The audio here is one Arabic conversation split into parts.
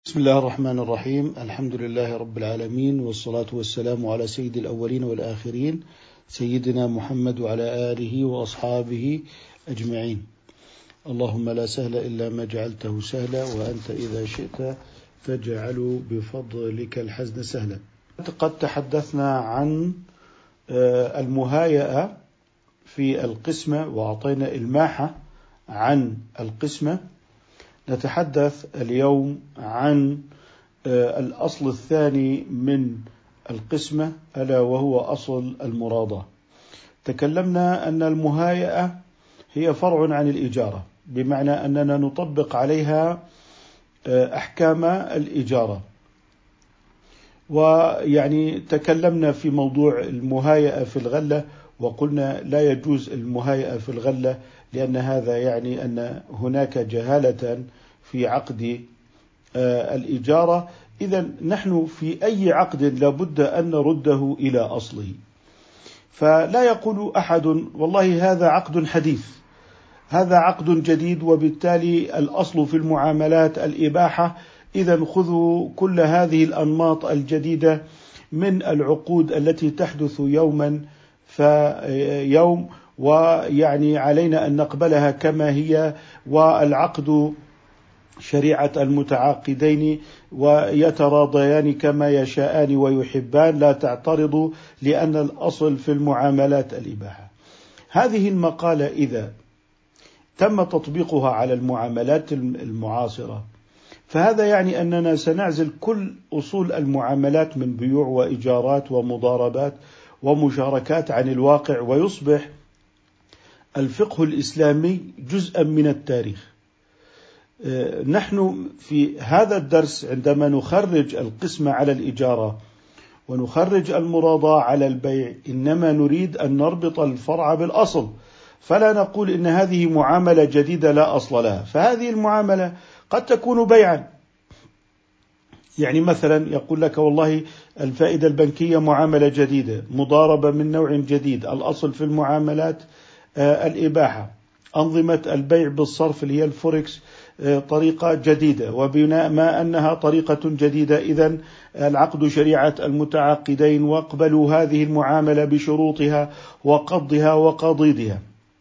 بسم الله الرحمن الرحيم. الحمد لله رب العالمين، والصلاة والسلام على سيد الأولين والآخرين سيدنا محمد وعلى آله وأصحابه أجمعين. اللهم لا سهل إلا ما جعلته سهلا، وأنت إذا شئت تجعل بفضلك الحزن سهلا. قد تحدثنا عن المهايئة في القسمة وأعطينا إلماحة عن القسمة. نتحدث اليوم عن الأصل الثاني من القسمة، ألا وهو أصل المراضاة. تكلمنا أن المهايئة هي فرع عن الإجارة، بمعنى أننا نطبق عليها أحكام الإجارة. ويعني تكلمنا في موضوع المهايئة في الغلة، وقلنا لا يجوز المهايئة في الغلة، لأن هذا يعني أن هناك جهالة في عقد الإجارة. إذن نحن في أي عقد لابد أن نرده إلى أصله، فلا يقول أحد والله هذا عقد حديث، هذا عقد جديد، وبالتالي الأصل في المعاملات الإباحة، إذن خذوا كل هذه الأنماط الجديدة من العقود التي تحدث يوما فيوم، ويعني علينا أن نقبلها كما هي، والعقد شريعة المتعاقدين ويتراضيان كما يشاءان ويحبان، لا تعترضوا، لأن الأصل في المعاملات الإباحة. هذه المقالة إذا تم تطبيقها على المعاملات المعاصرة، فهذا يعني أننا سنعزل كل أصول المعاملات من بيوع وإيجارات ومضاربات ومشاركات عن الواقع، ويصبح الفقه الإسلامي جزءا من التاريخ. نحن في هذا الدرس عندما نخرج القسمة على الإجارة ونخرج المراضاة على البيع، إنما نريد أن نربط الفرع بالأصل، فلا نقول إن هذه معاملة جديدة لا أصل لها. فهذه المعاملة قد تكون بيعا، يعني مثلا يقول لك والله الفائدة البنكية معاملة جديدة، مضاربة من نوع جديد، الأصل في المعاملات الإباحة. أنظمة البيع بالصرف اللي هي الفوركس طريقة جديدة، وبناء ما أنها طريقة جديدة إذن العقد شريعة المتعاقدين، واقبلوا هذه المعاملة بشروطها وقضها وقضيضها.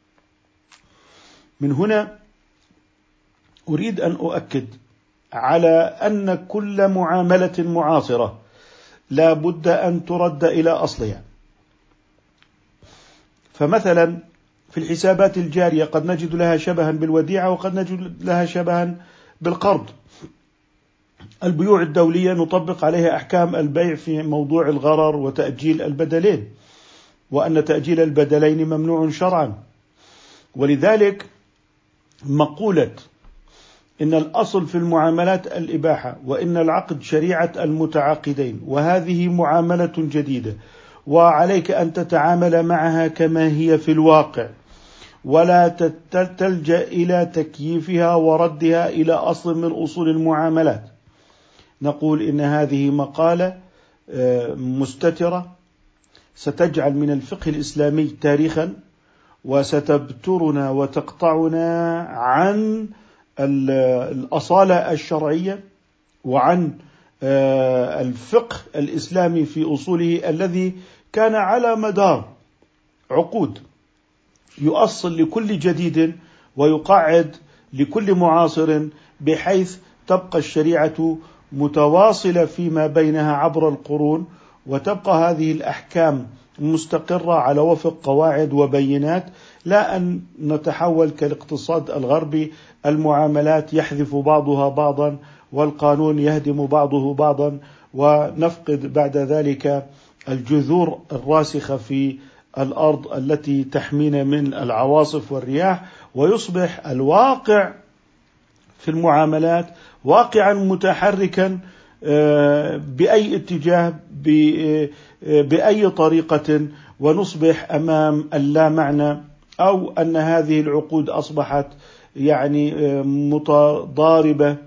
من هنا أريد أن أؤكد على أن كل معاملة معاصرة لا بد أن ترد إلى أصلها. فمثلا في الحسابات الجارية قد نجد لها شبها بالوديعة، وقد نجد لها شبها بالقرض. البيوع الدولية نطبق عليها أحكام البيع في موضوع الغرر وتأجيل البدلين، وأن تأجيل البدلين ممنوع شرعا. ولذلك مقولة إن الأصل في المعاملات الإباحة، وإن العقد شريعة المتعاقدين، وهذه معاملة جديدة وعليك أن تتعامل معها كما هي في الواقع، ولا تلجأ إلى تكييفها وردها إلى أصل من أصول المعاملات. نقول إن هذه مقالة مستترة ستجعل من الفقه الإسلامي تاريخا، وستبترنا وتقطعنا عن الأصالة الشرعية وعن الفقه الإسلامي في أصوله، الذي كان على مدار عقود يؤصل لكل جديد ويقعد لكل معاصر، بحيث تبقى الشريعة متواصلة فيما بينها عبر القرون، وتبقى هذه الأحكام مستقرة على وفق قواعد وبينات، لا أن نتحول كالاقتصاد الغربي، المعاملات يحذف بعضها بعضا والقانون يهدم بعضه بعضا، ونفقد بعد ذلك الجذور الراسخة في الأرض التي تحمينا من العواصف والرياح، ويصبح الواقع في المعاملات واقعا متحركا بأي اتجاه بأي طريقة، ونصبح أمام اللا معنى، أو أن هذه العقود أصبحت يعني متضاربة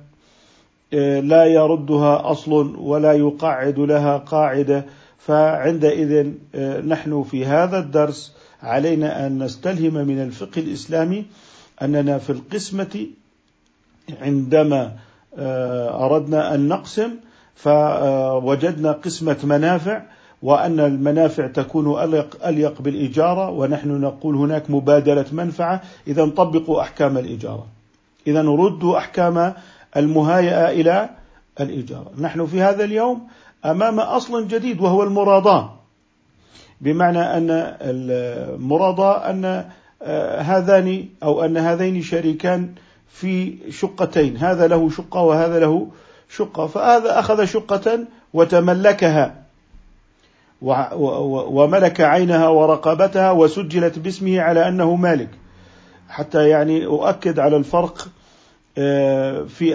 لا يردها أصل ولا يقعد لها قاعدة. فعندئذ نحن في هذا الدرس علينا أن نستلهم من الفقه الإسلامي أننا في القسمة عندما أردنا أن نقسم فوجدنا قسمة منافع، وأن المنافع تكون أليق بالإجارة، ونحن نقول هناك مبادلة منفعة، إذا طبقوا أحكام الإجارة، إذا ردوا أحكام المهايئة إلى الإجارة. نحن في هذا اليوم أمام أصل جديد وهو المراضاة، بمعنى أن المراضاة أن هذان أو أن هذين شريكان في شقتين، هذا له شقة وهذا له شقة، فهذا أخذ شقة وتملكها وملك عينها ورقبتها وسجلت باسمه على أنه مالك، حتى يعني أؤكد على الفرق في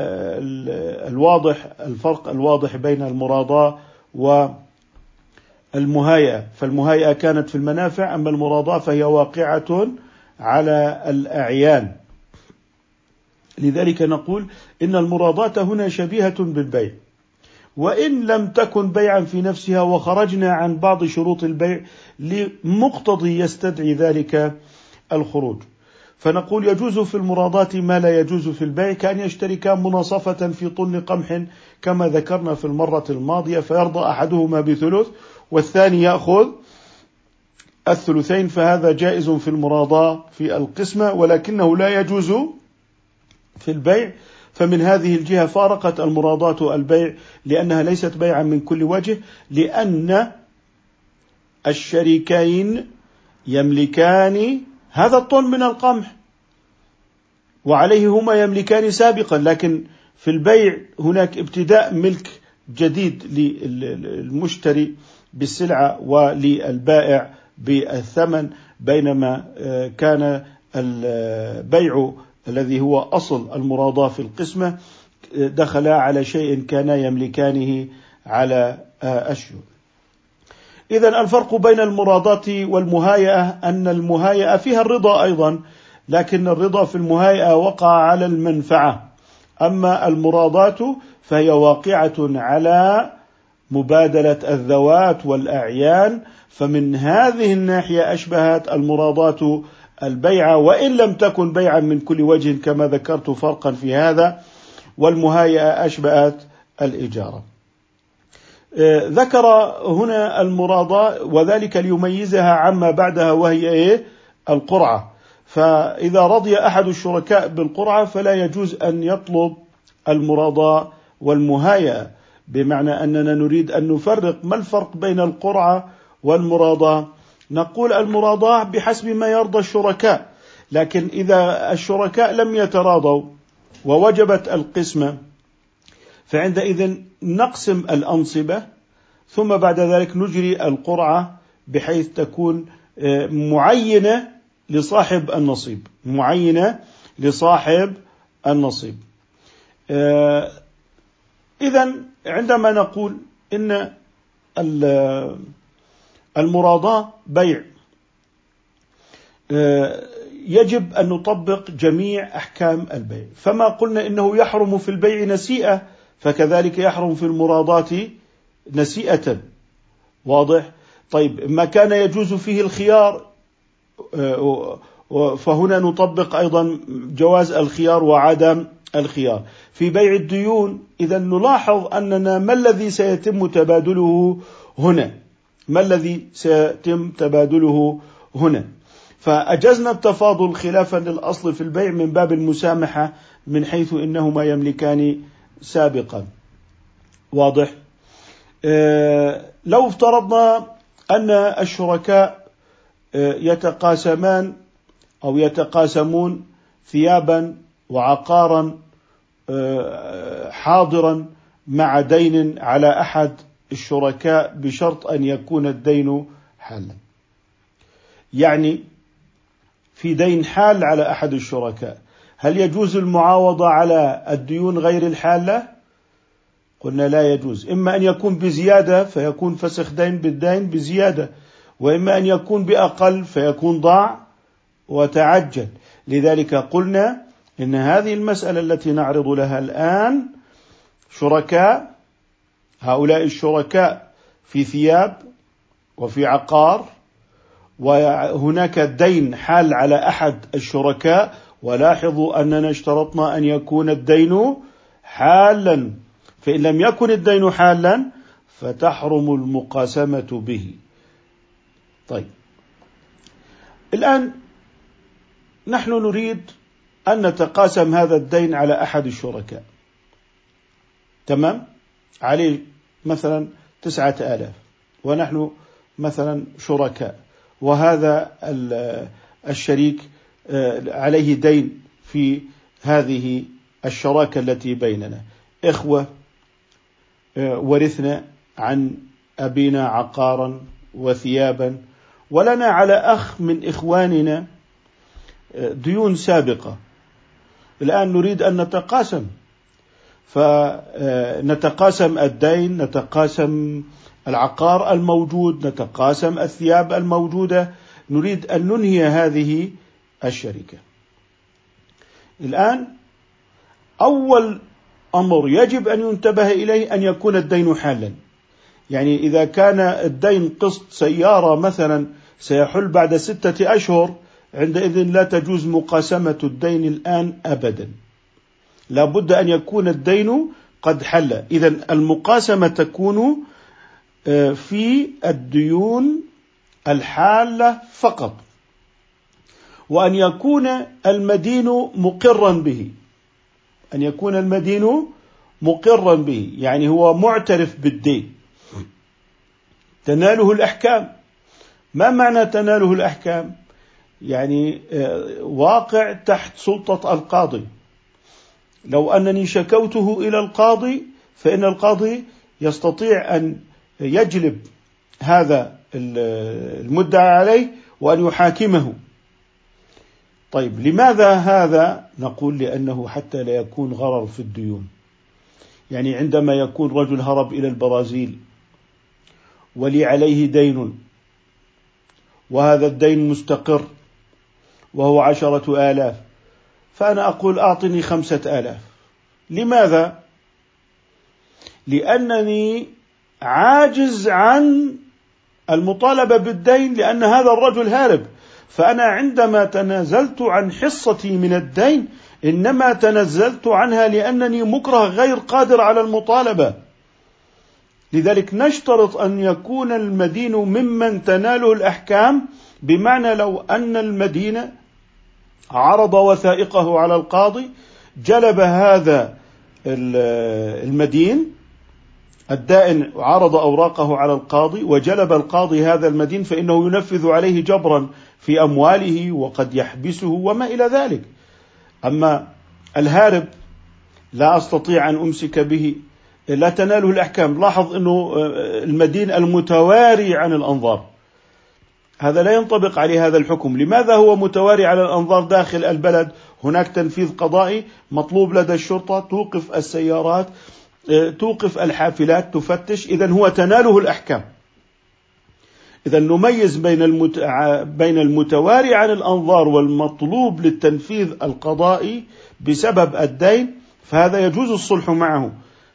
الفرق الواضح بين المراضاة والمهايئة. فالمهايئة كانت في المنافع، أما المراضاة فهي واقعة على الأعيان. لذلك نقول إن المراضاة هنا شبيهة بالبيع، وإن لم تكن بيعا في نفسها، وخرجنا عن بعض شروط البيع لمقتضي يستدعي ذلك الخروج. فنقول يجوز في المراضاة ما لا يجوز في البيع، كأن يشتركا مناصفة في طن قمح كما ذكرنا في المرة الماضية، فيرضى أحدهما بثلث والثاني يأخذ الثلثين، فهذا جائز في المراضاة في القسمة، ولكنه لا يجوز في البيع. فمن هذه الجهة فارقت المراضاة البيع، لأنها ليست بيعا من كل وجه، لأن الشريكين يملكان هذا الطن من القمح وعليه هما يملكان سابقا، لكن في البيع هناك ابتداء ملك جديد للمشتري بالسلعة وللبائع بالثمن، بينما كان البيع الذي هو أصل المراضاة في القسمة دخلا على شيء كانا يملكانه على أشهر. إذن الفرق بين المراضاة والمهايئة أن المهايئة فيها الرضا أيضا، لكن الرضا في المهايئة وقع على المنفعة، أما المراضاة فهي واقعة على مبادلة الذوات والأعيان، فمن هذه الناحية أشبهت المراضاة البيع، وإن لم تكن بيعا من كل وجه كما ذكرت فرقا في هذا، والمهايئة أشبهت الإجارة. ذكر هنا المراضاة وذلك ليميزها عما بعدها، وهي القرعة. فإذا رضي أحد الشركاء بالقرعة فلا يجوز أن يطلب المراضاة والمهايئة، بمعنى أننا نريد أن نفرق ما الفرق بين القرعة والمراضاة. نقول المراضاة بحسب ما يرضى الشركاء، لكن إذا الشركاء لم يتراضوا ووجبت القسمة فعندئذ نقسم الأنصبة، ثم بعد ذلك نجري القرعة بحيث تكون معينة لصاحب النصيب، معينة لصاحب النصيب. إذن عندما نقول إن المراضاة بيع، يجب أن نطبق جميع أحكام البيع، فما قلنا إنه يحرم في البيع نسيئة فكذلك يحرم في المراضاة نسيئة. واضح؟ طيب ما كان يجوز فيه الخيار فهنا نطبق أيضا جواز الخيار وعدم الخيار. في بيع الديون إذا نلاحظ أننا ما الذي سيتم تبادله هنا، ما الذي سيتم تبادله هنا، فأجزنا التفاضل خلافا للأصل في البيع من باب المسامحة من حيث إنهما يملكان سابقا. واضح؟ لو افترضنا أن الشركاء يتقاسمان أو يتقاسمون ثيابا وعقارا حاضرا مع دين على أحد الشركاء بشرط أن يكون الدين حالا، يعني في دين حال على أحد الشركاء، هل يجوز المعاوضة على الديون غير الحالة؟ قلنا لا يجوز، إما أن يكون بزيادة فيكون فسخ دين بالدين بزيادة، وإما أن يكون بأقل فيكون ضاع وتعجل. لذلك قلنا إن هذه المسألة التي نعرض لها الآن شركاء، هؤلاء الشركاء في ثياب وفي عقار، وهناك دين حال على أحد الشركاء، ولاحظوا أننا اشترطنا أن يكون الدين حالا، فإن لم يكن الدين حالا فتحرم المقاسمة به. طيب، الآن نحن نريد أن نتقاسم هذا الدين على أحد الشركاء، تمام؟ عليه مثلا 9,000 ونحن مثلا شركاء، وهذا الشريك عليه دين في هذه الشراكة التي بيننا، إخوة ورثنا عن أبينا عقارا وثيابا، ولنا على أخ من إخواننا ديون سابقة، الآن نريد أن نتقاسم، فنتقاسم الدين، نتقاسم العقار الموجود، نتقاسم الثياب الموجودة، نريد أن ننهي هذه الشركة. الآن أول أمر يجب أن ينتبه إليه أن يكون الدين حالا، يعني إذا كان الدين قسط سيارة مثلا سيحل بعد 6 أشهر، عندئذ لا تجوز مقاسمة الدين الآن أبدا، لا بد أن يكون الدين قد حل. إذن المقاسمة تكون في الديون الحالة فقط، وأن يكون المدين مقرا به، أن يكون المدين مقرا به، يعني هو معترف بالدين، تناله الأحكام. ما معنى تناله الأحكام؟ يعني واقع تحت سلطة القاضي. لو أنني شكوته إلى القاضي فإن القاضي يستطيع أن يجلب هذا المدعى عليه وأن يحاكمه. طيب، لماذا هذا؟ نقول لأنه حتى لا يكون غرر في الديون. يعني عندما يكون رجل هرب إلى البرازيل ولي عليه دين، وهذا الدين مستقر وهو 10,000، فأنا أقول أعطني 5,000. لماذا؟ لأنني عاجز عن المطالبة بالدين، لأن هذا الرجل هارب، فأنا عندما تنازلت عن حصتي من الدين إنما تنازلت عنها لأنني مكره غير قادر على المطالبة. لذلك نشترط أن يكون المدين ممن تناله الأحكام، بمعنى لو أن المدين عرض وثائقه على القاضي، جلب هذا المدين الدائن، عرض أوراقه على القاضي وجلب القاضي هذا المدين، فإنه ينفذ عليه جبرا في أمواله وقد يحبسه وما إلى ذلك. أما الهارب لا أستطيع أن أمسك به، لا تناله الأحكام. لاحظ أنه المدين المتواري عن الأنظار، هذا لا ينطبق عليه هذا الحكم. لماذا هو متواري على الأنظار داخل البلد؟ هناك تنفيذ قضائي مطلوب لدى الشرطة، توقف السيارات، توقف الحافلات، تفتش، إذن هو تناله الأحكام. إذن نميز بين المتواري عن الأنظار والمطلوب للتنفيذ القضائي بسبب الدين، فهذا يجوز الصلح معه،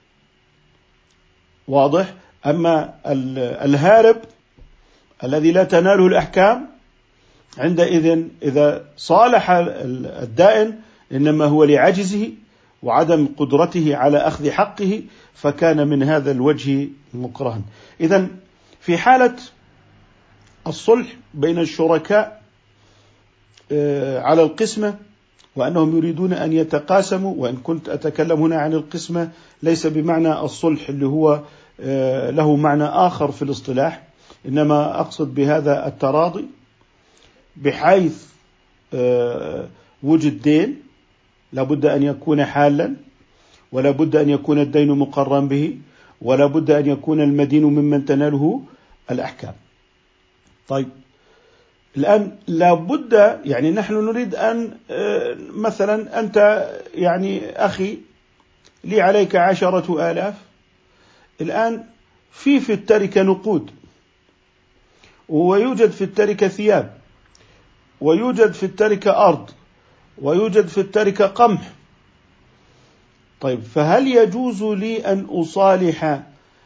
واضح؟ أما الهارب الذي لا تناله الأحكام، عندئذ إذا صالح الدائن إنما هو لعجزه وعدم قدرته على أخذ حقه، فكان من هذا الوجه مكرها. إذن في حالة الصلح بين الشركاء على القسمة وأنهم يريدون أن يتقاسموا، وإن كنت أتكلم هنا عن القسمة ليس بمعنى الصلح اللي هو له معنى آخر في الاصطلاح، إنما أقصد بهذا التراضي، بحيث وجد دين لابد أن يكون حالا، ولا بد أن يكون الدين مقرا به، ولا بد أن يكون المدين ممن تناله الأحكام. طيب، الآن لابد، يعني نحن نريد أن مثلا أنت يعني أخي لي عليك 10,000، الآن في التركة نقود، ويوجد في التركة ثياب، ويوجد في التركة أرض، ويوجد في التركة قمح. طيب، فهل يجوز لي أن أصالح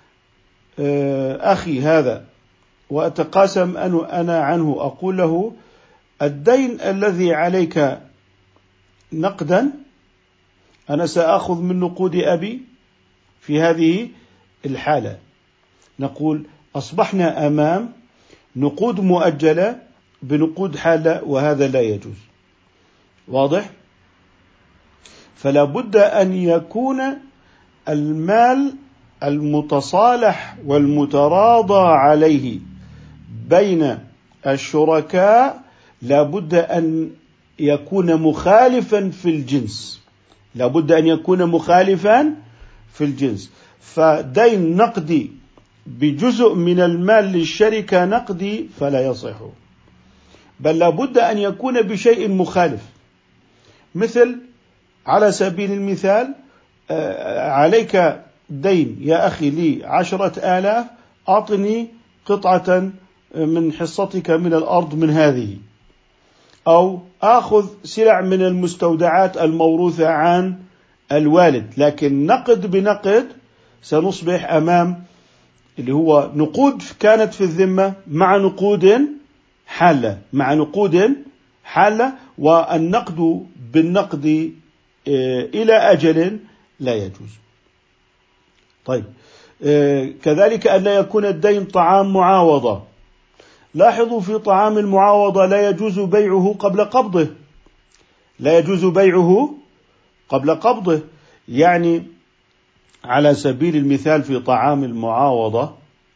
أخي هذا وأتقاسم أنا عنه، أقول له الدين الذي عليك نقدا أنا سأخذ من نقود أبي في هذه الحالة. نقول أصبحنا أمام نقود مؤجلة بنقود حالة، وهذا لا يجوز. واضح؟ فلا بد أن يكون المال المتصالح والمتراضى عليه بين الشركاء لا بد أن يكون مخالفا في الجنس، لا بد أن يكون مخالفا في الجنس. فدين نقدي بجزء من المال للشركة نقدي فلا يصح، بل لا بد أن يكون بشيء مخالف. مثل على سبيل المثال عليك دين يا أخي لي 10,000، أعطني قطعة من حصتك من الأرض من هذه، أو آخذ سلع من المستودعات الموروثة عن الوالد. لكن نقد بنقد سنصبح أمام اللي هو نقود كانت في الذمة مع نقود حالة، مع نقود حالة، والنقد بالنقد إلى أجل لا يجوز. طيب، كذلك أن لا يكون الدين طعام معاوضة. لاحظوا في طعام المعاوضة لا يجوز بيعه قبل قبضه، لا يجوز بيعه قبل قبضه. يعني على سبيل المثال في طعام المعاوضة،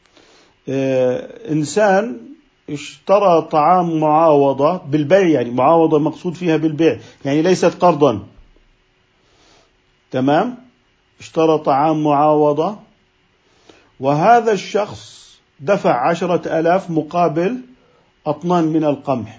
إنسان اشترى طعام معاوضة بالبيع، يعني معاوضة مقصود فيها بالبيع، يعني ليست قرضا. تمام؟ اشترى طعام معاوضة، وهذا الشخص دفع 10,000 مقابل أطنان من القمح.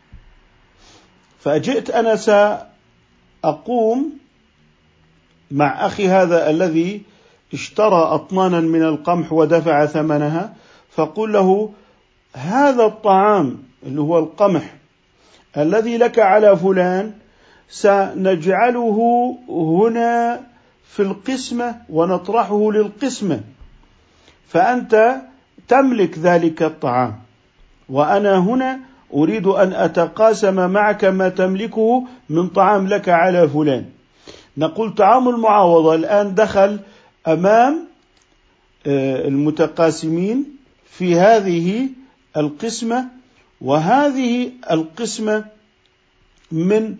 فأجئت أنا سأقوم مع أخي هذا الذي اشترى أطنانا من القمح ودفع ثمنها، فقل له هذا الطعام اللي هو القمح الذي لك على فلان سنجعله هنا في القسمة ونطرحه للقسمة، فأنت تملك ذلك الطعام، وأنا هنا أريد أن أتقاسم معك ما تملكه من طعام لك على فلان. نقول طعام المعاوضة الآن دخل أمام المتقاسمين في هذه القسمة، وهذه القسمة من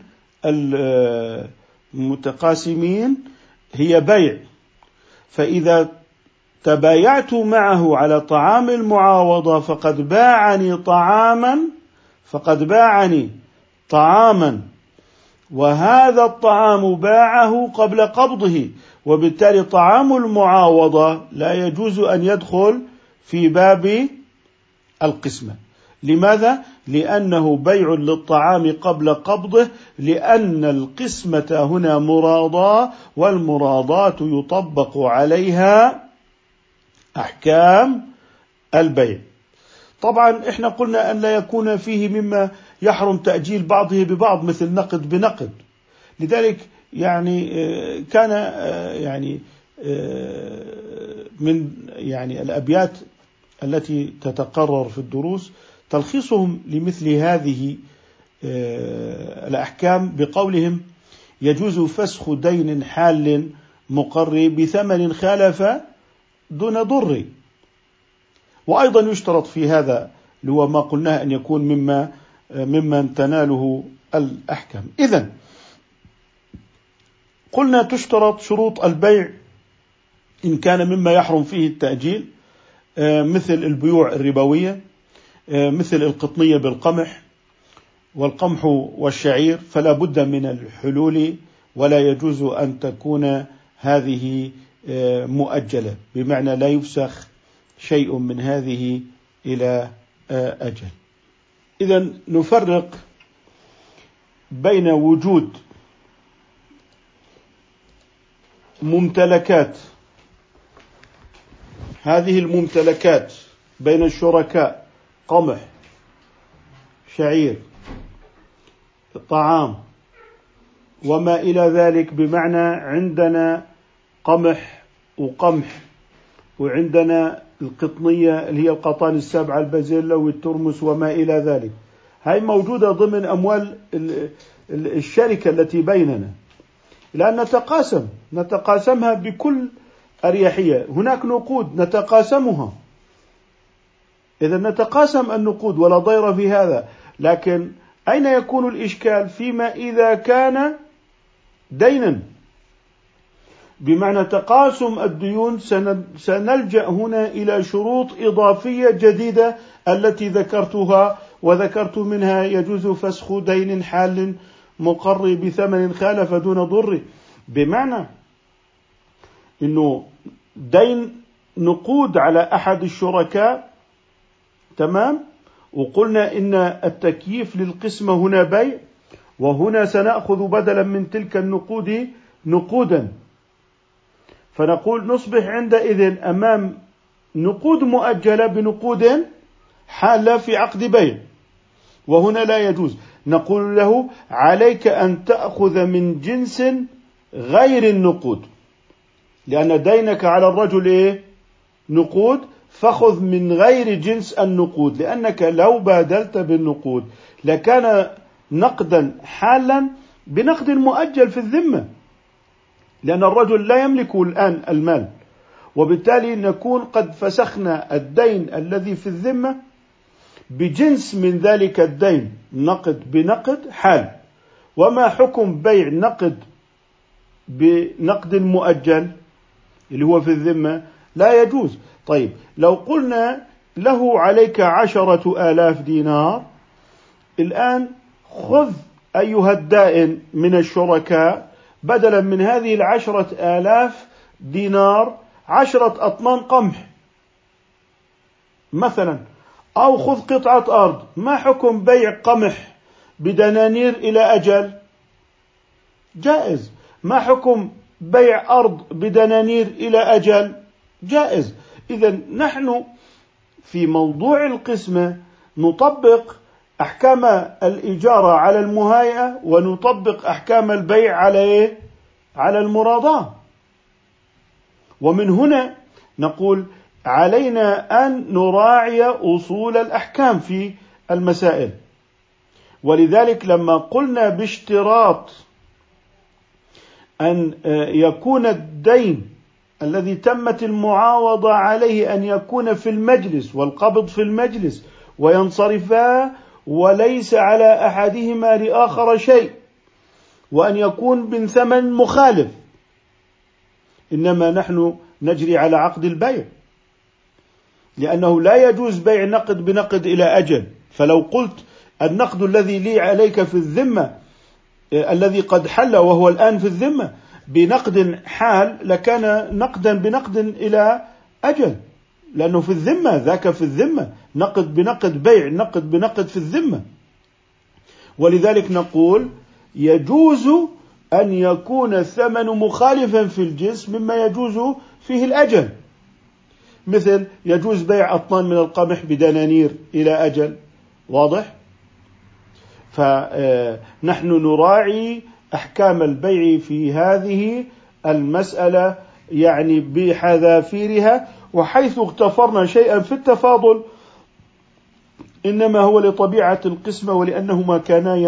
المتقاسمين هي بيع. فإذا تبايعت معه على طعام المعاوضة فقد باعني طعاما، وهذا الطعام باعه قبل قبضه، وبالتالي طعام المعاوضة لا يجوز أن يدخل في باب القسمة. لماذا؟ لأنه بيع للطعام قبل قبضه، لأن القسمة هنا مراضاة، والمراضاة يطبق عليها أحكام البيع. طبعا احنا قلنا أن لا يكون فيه مما يحرم تأجيل بعضه ببعض، مثل نقد بنقد. لذلك يعني كان يعني من يعني الأبيات التي تتقرر في الدروس تلخيصهم لمثل هذه الأحكام بقولهم: يجوز فسخ دين حال مقر بثمن خالف دون ضر. وأيضا يشترط في هذا اللي هو ما قلناه أن يكون ممن تناله الأحكام. إذن قلنا تشترط شروط البيع إن كان مما يحرم فيه التأجيل، مثل البيوع الربوية، مثل القطنية بالقمح والقمح والشعير، فلا بد من الحلول، ولا يجوز أن تكون هذه مؤجلة، بمعنى لا يفسخ شيء من هذه إلى أجل. إذن نفرق بين وجود ممتلكات، هذه الممتلكات بين الشركاء قمح، شعير، طعام وما إلى ذلك، بمعنى عندنا قمح وقمح، وعندنا القطنية اللي هي القطان السبعة، البازيلا والترمس وما إلى ذلك. هاي موجودة ضمن أموال الشركة التي بيننا. لأن نتقاسمها بكل أريحية. هناك نقود نتقاسمها، إذا نتقاسم النقود ولا ضير في هذا. لكن أين يكون الإشكال؟ فيما إذا كان دينا، بمعنى تقاسم الديون سنلجأ هنا إلى شروط إضافية جديدة التي ذكرتها، وذكرت منها يجوز فسخ دين حال مقر بثمن خالف دون ضر، بمعنى إنه دين نقود على أحد الشركاء، تمام، وقلنا إن التكييف للقسمة هنا بيع، وهنا سنأخذ بدلا من تلك النقود نقودا، فنقول نصبح عندئذ أمام نقود مؤجلة بنقود حالة في عقد بيع، وهنا لا يجوز. نقول له عليك أن تأخذ من جنس غير النقود، لأن دينك على الرجل نقود، فخذ من غير جنس النقود، لأنك لو بادلت بالنقود لكان نقدا حالا بنقد مؤجل في الذمة، لأن الرجل لا يملك الآن المال، وبالتالي نكون قد فسخنا الدين الذي في الذمة بجنس من ذلك الدين نقد بنقد حال. وما حكم بيع نقد بنقد مؤجل اللي هو في الذمة؟ لا يجوز. طيب لو قلنا له عليك 10,000 دينار، الآن خذ أيها الدائن من الشركاء بدلا من هذه 10,000 دينار 10 أطنان قمح مثلا، أو خذ قطعة أرض. ما حكم بيع قمح بدنانير إلى أجل؟ جائز. ما حكم بيع أرض بدنانير إلى أجل؟ جائز. إذن نحن في موضوع القسمة نطبق أحكام الإجارة على المهايئة، ونطبق أحكام البيع على المراضاة. ومن هنا نقول علينا أن نراعي أصول الأحكام في المسائل. ولذلك لما قلنا باشتراط أن يكون الدين الذي تمت المعاوضة عليه أن يكون في المجلس والقبض في المجلس وينصرفا، وليس على أحدهما لآخر شيء، وأن يكون من ثمن مخالف، إنما نحن نجري على عقد البيع، لأنه لا يجوز بيع نقد بنقد إلى أجل. فلو قلت النقد الذي لي عليك في الذمة الذي قد حل وهو الآن في الذمة بنقد حال، لكان نقدا بنقد إلى أجل، لأنه في الذمة، ذاك في الذمة، نقد بنقد بيع نقد بنقد في الذمة. ولذلك نقول يجوز أن يكون الثمن مخالفا في الجنس مما يجوز فيه الأجل، مثل يجوز بيع أطنان من القمح بدنانير إلى أجل، واضح؟ فنحن نراعي أحكام البيع في هذه المسألة يعني بحذافيرها، وحيث اغتفرنا شيئا في التفاضل إنما هو لطبيعة القسمة، ولأنهما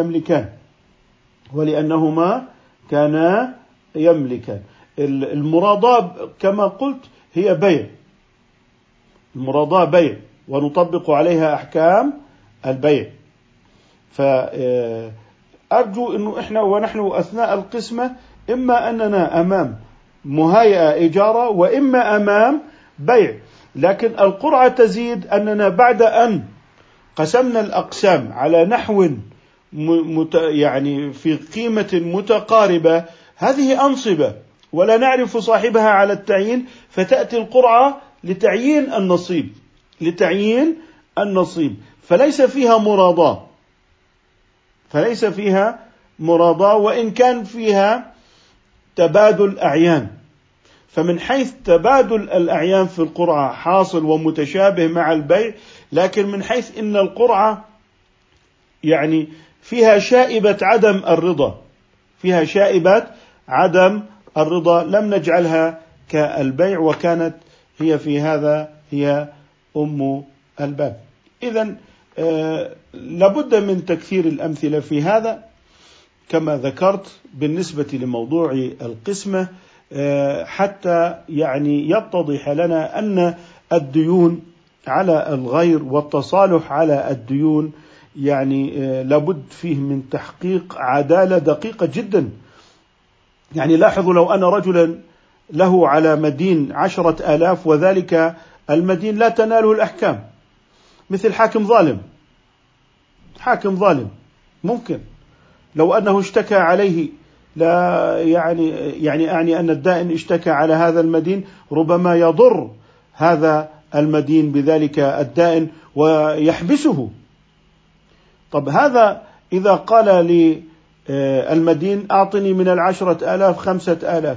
كانا يملكان. المراضاة كما قلت هي بيع، المراضاة بيع ونطبق عليها أحكام البيع. فأرجو أنه إحنا ونحن أثناء القسمة إما أننا أمام مهايئة إجارة وإما أمام بيع، لكن القرعة تزيد أننا بعد أن قسمنا الأقسام على نحو يعني في قيمة متقاربة، هذه أنصبة ولا نعرف صاحبها على التعيين، فتأتي القرعة لتعيين النصيب، فليس فيها مراضاة وإن كان فيها تبادل أعيان. فمن حيث تبادل الأعيان في القرعة حاصل ومتشابه مع البيع، لكن من حيث إن القرعة يعني فيها شائبة عدم الرضا لم نجعلها كالبيع، وكانت هي في هذا هي أم الباب. إذن لابد من تكثير الأمثلة في هذا، كما ذكرت بالنسبة لموضوع القسمة، حتى يعني يتضح لنا أن الديون على الغير والتصالح على الديون يعني لابد فيه من تحقيق عدالة دقيقة جدا. يعني لاحظوا، لو أن رجلا له على مدين 10,000 وذلك المدين لا تناله الأحكام، مثل حاكم ظالم ممكن لو أنه اشتكى عليه، لا يعني أعني أن الدائن اشتكى على هذا المدين، ربما يضر هذا المدين بذلك الدائن ويحبسه. طب هذا إذا قال للمدين أعطني من 10,000 5,000،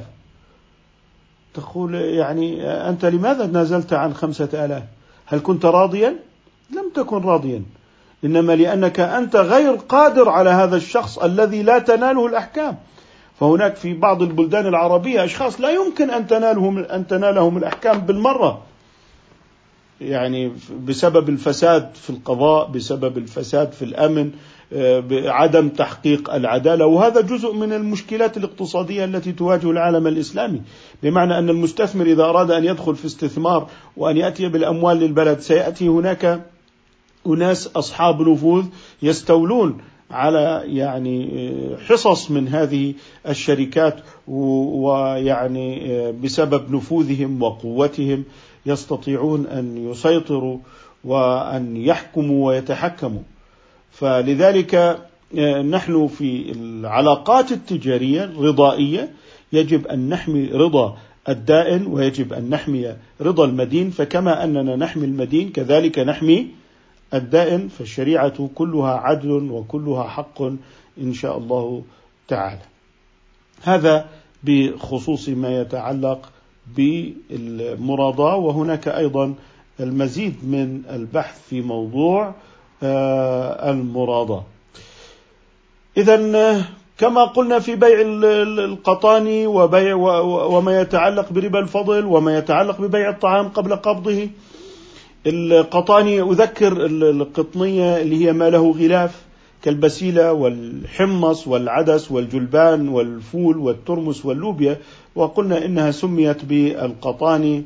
تقول يعني أنت لماذا نزلت عن 5,000؟ هل كنت راضيا؟ لم تكن راضيا، إنما لأنك أنت غير قادر على هذا الشخص الذي لا تناله الأحكام. فهناك في بعض البلدان العربية أشخاص لا يمكن أن تنالهم الأحكام بالمرة، يعني بسبب الفساد في القضاء، بسبب الفساد في الأمن، بعدم تحقيق العدالة. وهذا جزء من المشكلات الاقتصادية التي تواجه العالم الإسلامي، بمعنى أن المستثمر إذا أراد أن يدخل في استثمار وأن يأتي بالأموال للبلد، سيأتي هناك أناس أصحاب نفوذ يستولون على يعني حصص من هذه الشركات، ويعني بسبب نفوذهم وقوتهم يستطيعون أن يسيطروا وأن يحكموا ويتحكموا. فلذلك نحن في العلاقات التجارية الرضائية يجب أن نحمي رضا الدائن ويجب أن نحمي رضا المدين، فكما أننا نحمي المدين كذلك نحمي الدائن. فالشريعة كلها عدل وكلها حق إن شاء الله تعالى. هذا بخصوص ما يتعلق بالمراضاة. وهناك أيضا المزيد من البحث في موضوع المراضاة. إذن كما قلنا في بيع القطاني وبيع وما يتعلق بربا الفضل وما يتعلق ببيع الطعام قبل قبضه، القطاني أذكر القطنية اللي هي ما له غلاف كالبسيلة والحمص والعدس والجلبان والفول والترمس واللوبيا، وقلنا إنها سميت بالقطاني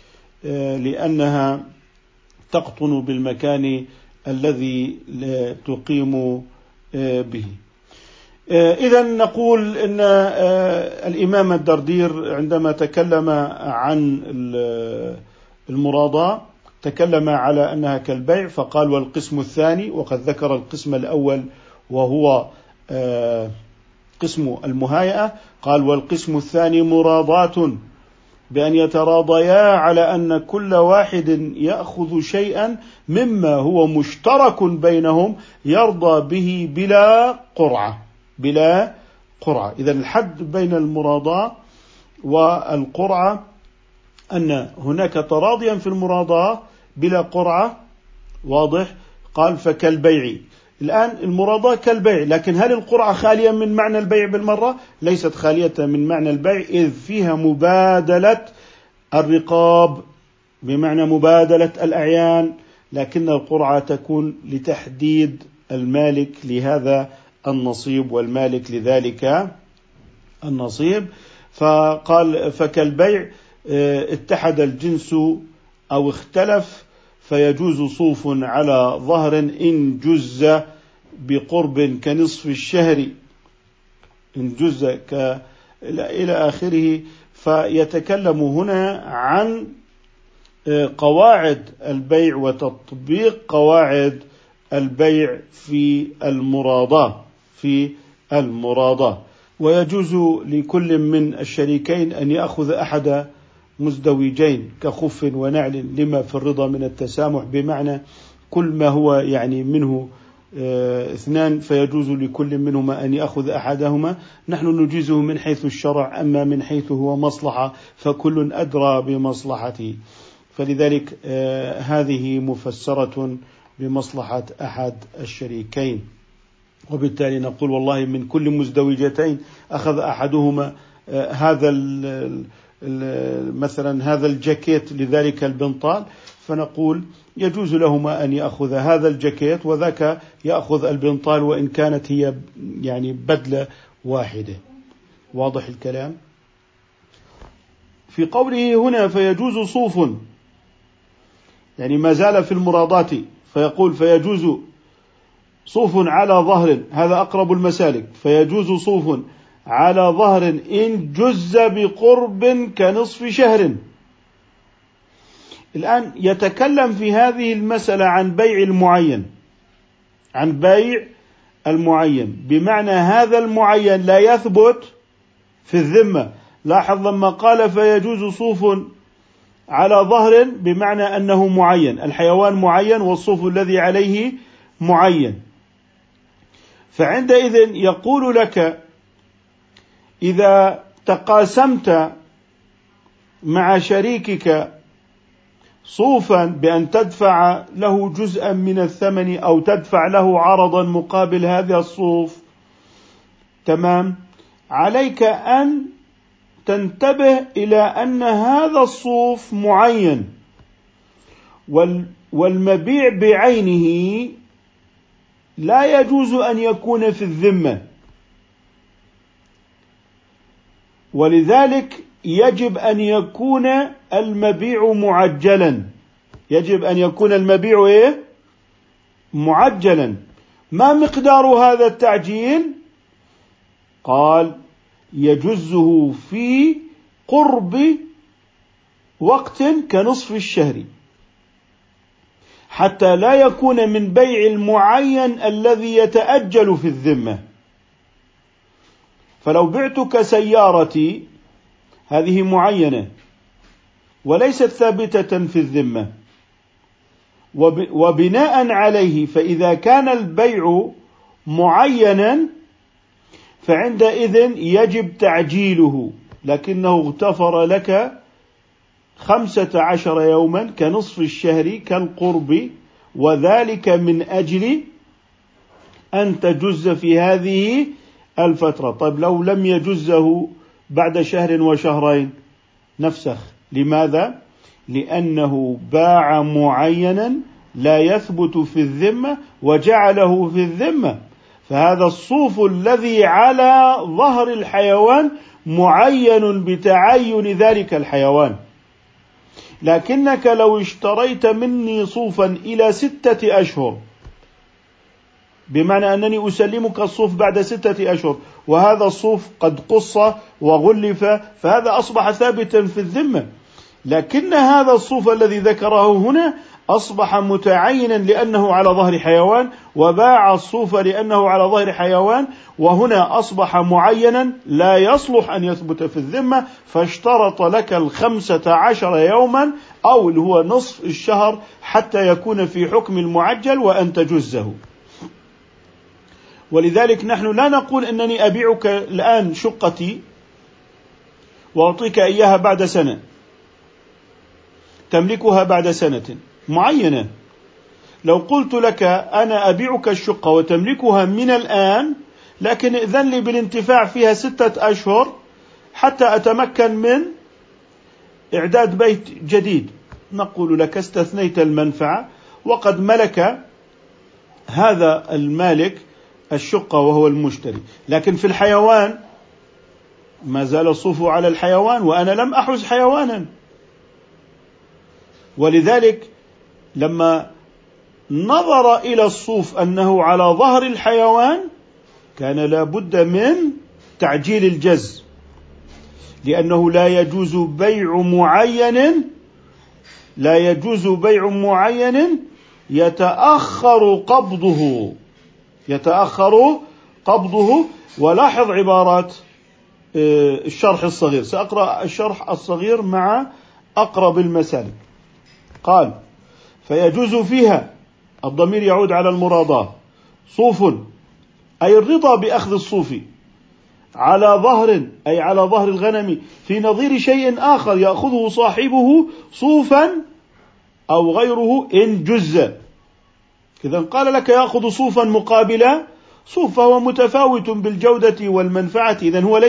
لأنها تقطن بالمكان الذي تقيم به. إذن نقول إن الإمام الدردير عندما تكلم عن المراضاة تكلم على أنها كالبيع، فقال والقسم الثاني، وقد ذكر القسم الأول وهو قسم المهايئة، قال والقسم الثاني مراضاة، بأن يتراضيا على أن كل واحد يأخذ شيئا مما هو مشترك بينهم يرضى به بلا قرعة. إذن الحد بين المراضاة والقرعة أن هناك تراضيا في المراضاة بلا قرعة، واضح؟ قال فكالبيع. الآن المراضاة كالبيع، لكن هل القرعة خالية من معنى البيع بالمرة؟ ليست خالية من معنى البيع، إذ فيها مبادلة الرقاب بمعنى مبادلة الأعيان، لكن القرعة تكون لتحديد المالك لهذا النصيب والمالك لذلك النصيب. فقال فكالبيع اتحد الجنس أو اختلف، فيجوز صوف على ظهر إن جز بقرب كنصف الشهر، إن جز إلى آخره. فيتكلم هنا عن قواعد البيع وتطبيق قواعد البيع في المراضاة. ويجوز لكل من الشريكين أن يأخذ أحد مزدوجين كخف ونعل لما في الرضا من التسامح، بمعنى كل ما هو يعني منه اثنان فيجوز لكل منهما أن يأخذ أحدهما. نحن نجيزه من حيث الشرع، أما من حيث هو مصلحة فكل أدرى بمصلحته، فلذلك هذه مفسرة بمصلحة أحد الشريكين. وبالتالي نقول والله من كل مزدوجتين أخذ أحدهما هذا مثلا هذا الجاكيت لذلك البنطال، فنقول يجوز لهما أن يأخذ هذا الجاكيت وذاك يأخذ البنطال وإن كانت هي يعني بدلة واحدة. واضح الكلام؟ في قوله هنا فيجوز صوف، يعني ما زال في المراضات، فيقول فيجوز صوف على ظهر، هذا أقرب المسالك، فيجوز صوف على ظهر إن جز بقرب كنصف شهر. الآن يتكلم في هذه المسألة عن بيع المعين، عن بيع المعين، بمعنى هذا المعين لا يثبت في الذمة. لاحظ لما قال فيجوز صوف على ظهر بمعنى أنه معين، الحيوان معين والصوف الذي عليه معين. فعندئذ يقول لك إذا تقاسمت مع شريكك صوفا بأن تدفع له جزءا من الثمن أو تدفع له عرضا مقابل هذا الصوف، تمام، عليك أن تنتبه إلى أن هذا الصوف معين، والمبيع بعينه لا يجوز أن يكون في الذمة، ولذلك يجب أن يكون المبيع معجلا. يجب أن يكون المبيع معجلا. ما مقدار هذا التعجيل؟ قال يجزه في قرب وقت كنصف الشهر، حتى لا يكون من بيع المعين الذي يتأجل في الذمة. فلو بعتك سيارتي هذه معينة وليست ثابتة في الذمة، وبناء عليه فإذا كان البيع معينا فعندئذ يجب تعجيله، لكنه اغتفر لك 15 يوما كنصف الشهر كالقرب، وذلك من أجل أن تجز في هذه الفترة. طيب لو لم يجزه بعد شهر وشهرين نفسخ. لماذا؟ لأنه باع معينا لا يثبت في الذمة وجعله في الذمة. فهذا الصوف الذي على ظهر الحيوان معين بتعين ذلك الحيوان، لكنك لو اشتريت مني صوفا إلى 6 أشهر، بمعنى أنني أسلمك الصوف بعد 6 أشهر وهذا الصوف قد قص وغلف، فهذا أصبح ثابتا في الذمة. لكن هذا الصوف الذي ذكره هنا أصبح متعينا لأنه على ظهر حيوان، وباع الصوف لأنه على ظهر حيوان، وهنا أصبح معينا لا يصلح أن يثبت في الذمة، فاشترط لك 15 يوما أو اللي هو نصف الشهر حتى يكون في حكم المعجل وأن تجزه. ولذلك نحن لا نقول أنني أبيعك الآن شقتي وأعطيك إياها بعد سنة، تملكها بعد سنة معينة. لو قلت لك أنا أبيعك الشقة وتملكها من الآن، لكن إذن لي بالانتفاع فيها 6 أشهر حتى أتمكن من إعداد بيت جديد، نقول لك استثنيت المنفعة، وقد ملك هذا المالك الشقة وهو المشتري. لكن في الحيوان ما زال الصوف على الحيوان وأنا لم أحوز حيوانا. ولذلك لما نظر إلى الصوف أنه على ظهر الحيوان كان لا بد من تعجيل الجز، لأنه لا يجوز بيع معين يتأخر قبضه. ولاحظ عبارات الشرح الصغير، سأقرأ الشرح الصغير مع أقرب المسالك. قال فيجوز فيها، الضمير يعود على المراضاة، صوف أي الرضا بأخذ الصوف على ظهر أي على ظهر الغنم في نظير شيء آخر يأخذه صاحبه صوفا أو غيره إن جز. إذن قال لك يأخذ صوفا مقابل صوف، فهو متفاوت بالجودة والمنفعة، إذن هو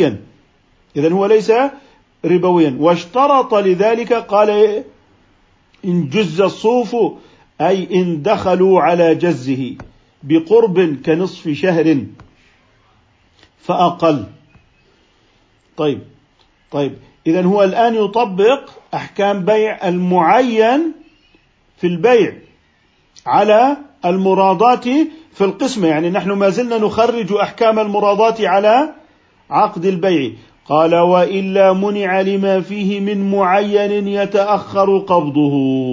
ليس ربويا. واشترط لذلك، قال إن جز الصوف أي إن دخلوا على جزه بقرب كنصف شهر فأقل. طيب إذن هو الآن يطبق أحكام بيع المعين في البيع على المراضات في القسمة، يعني نحن ما زلنا نخرج أحكام المراضات على عقد البيع. قال وإلا منع لما فيه من معين يتأخر قبضه،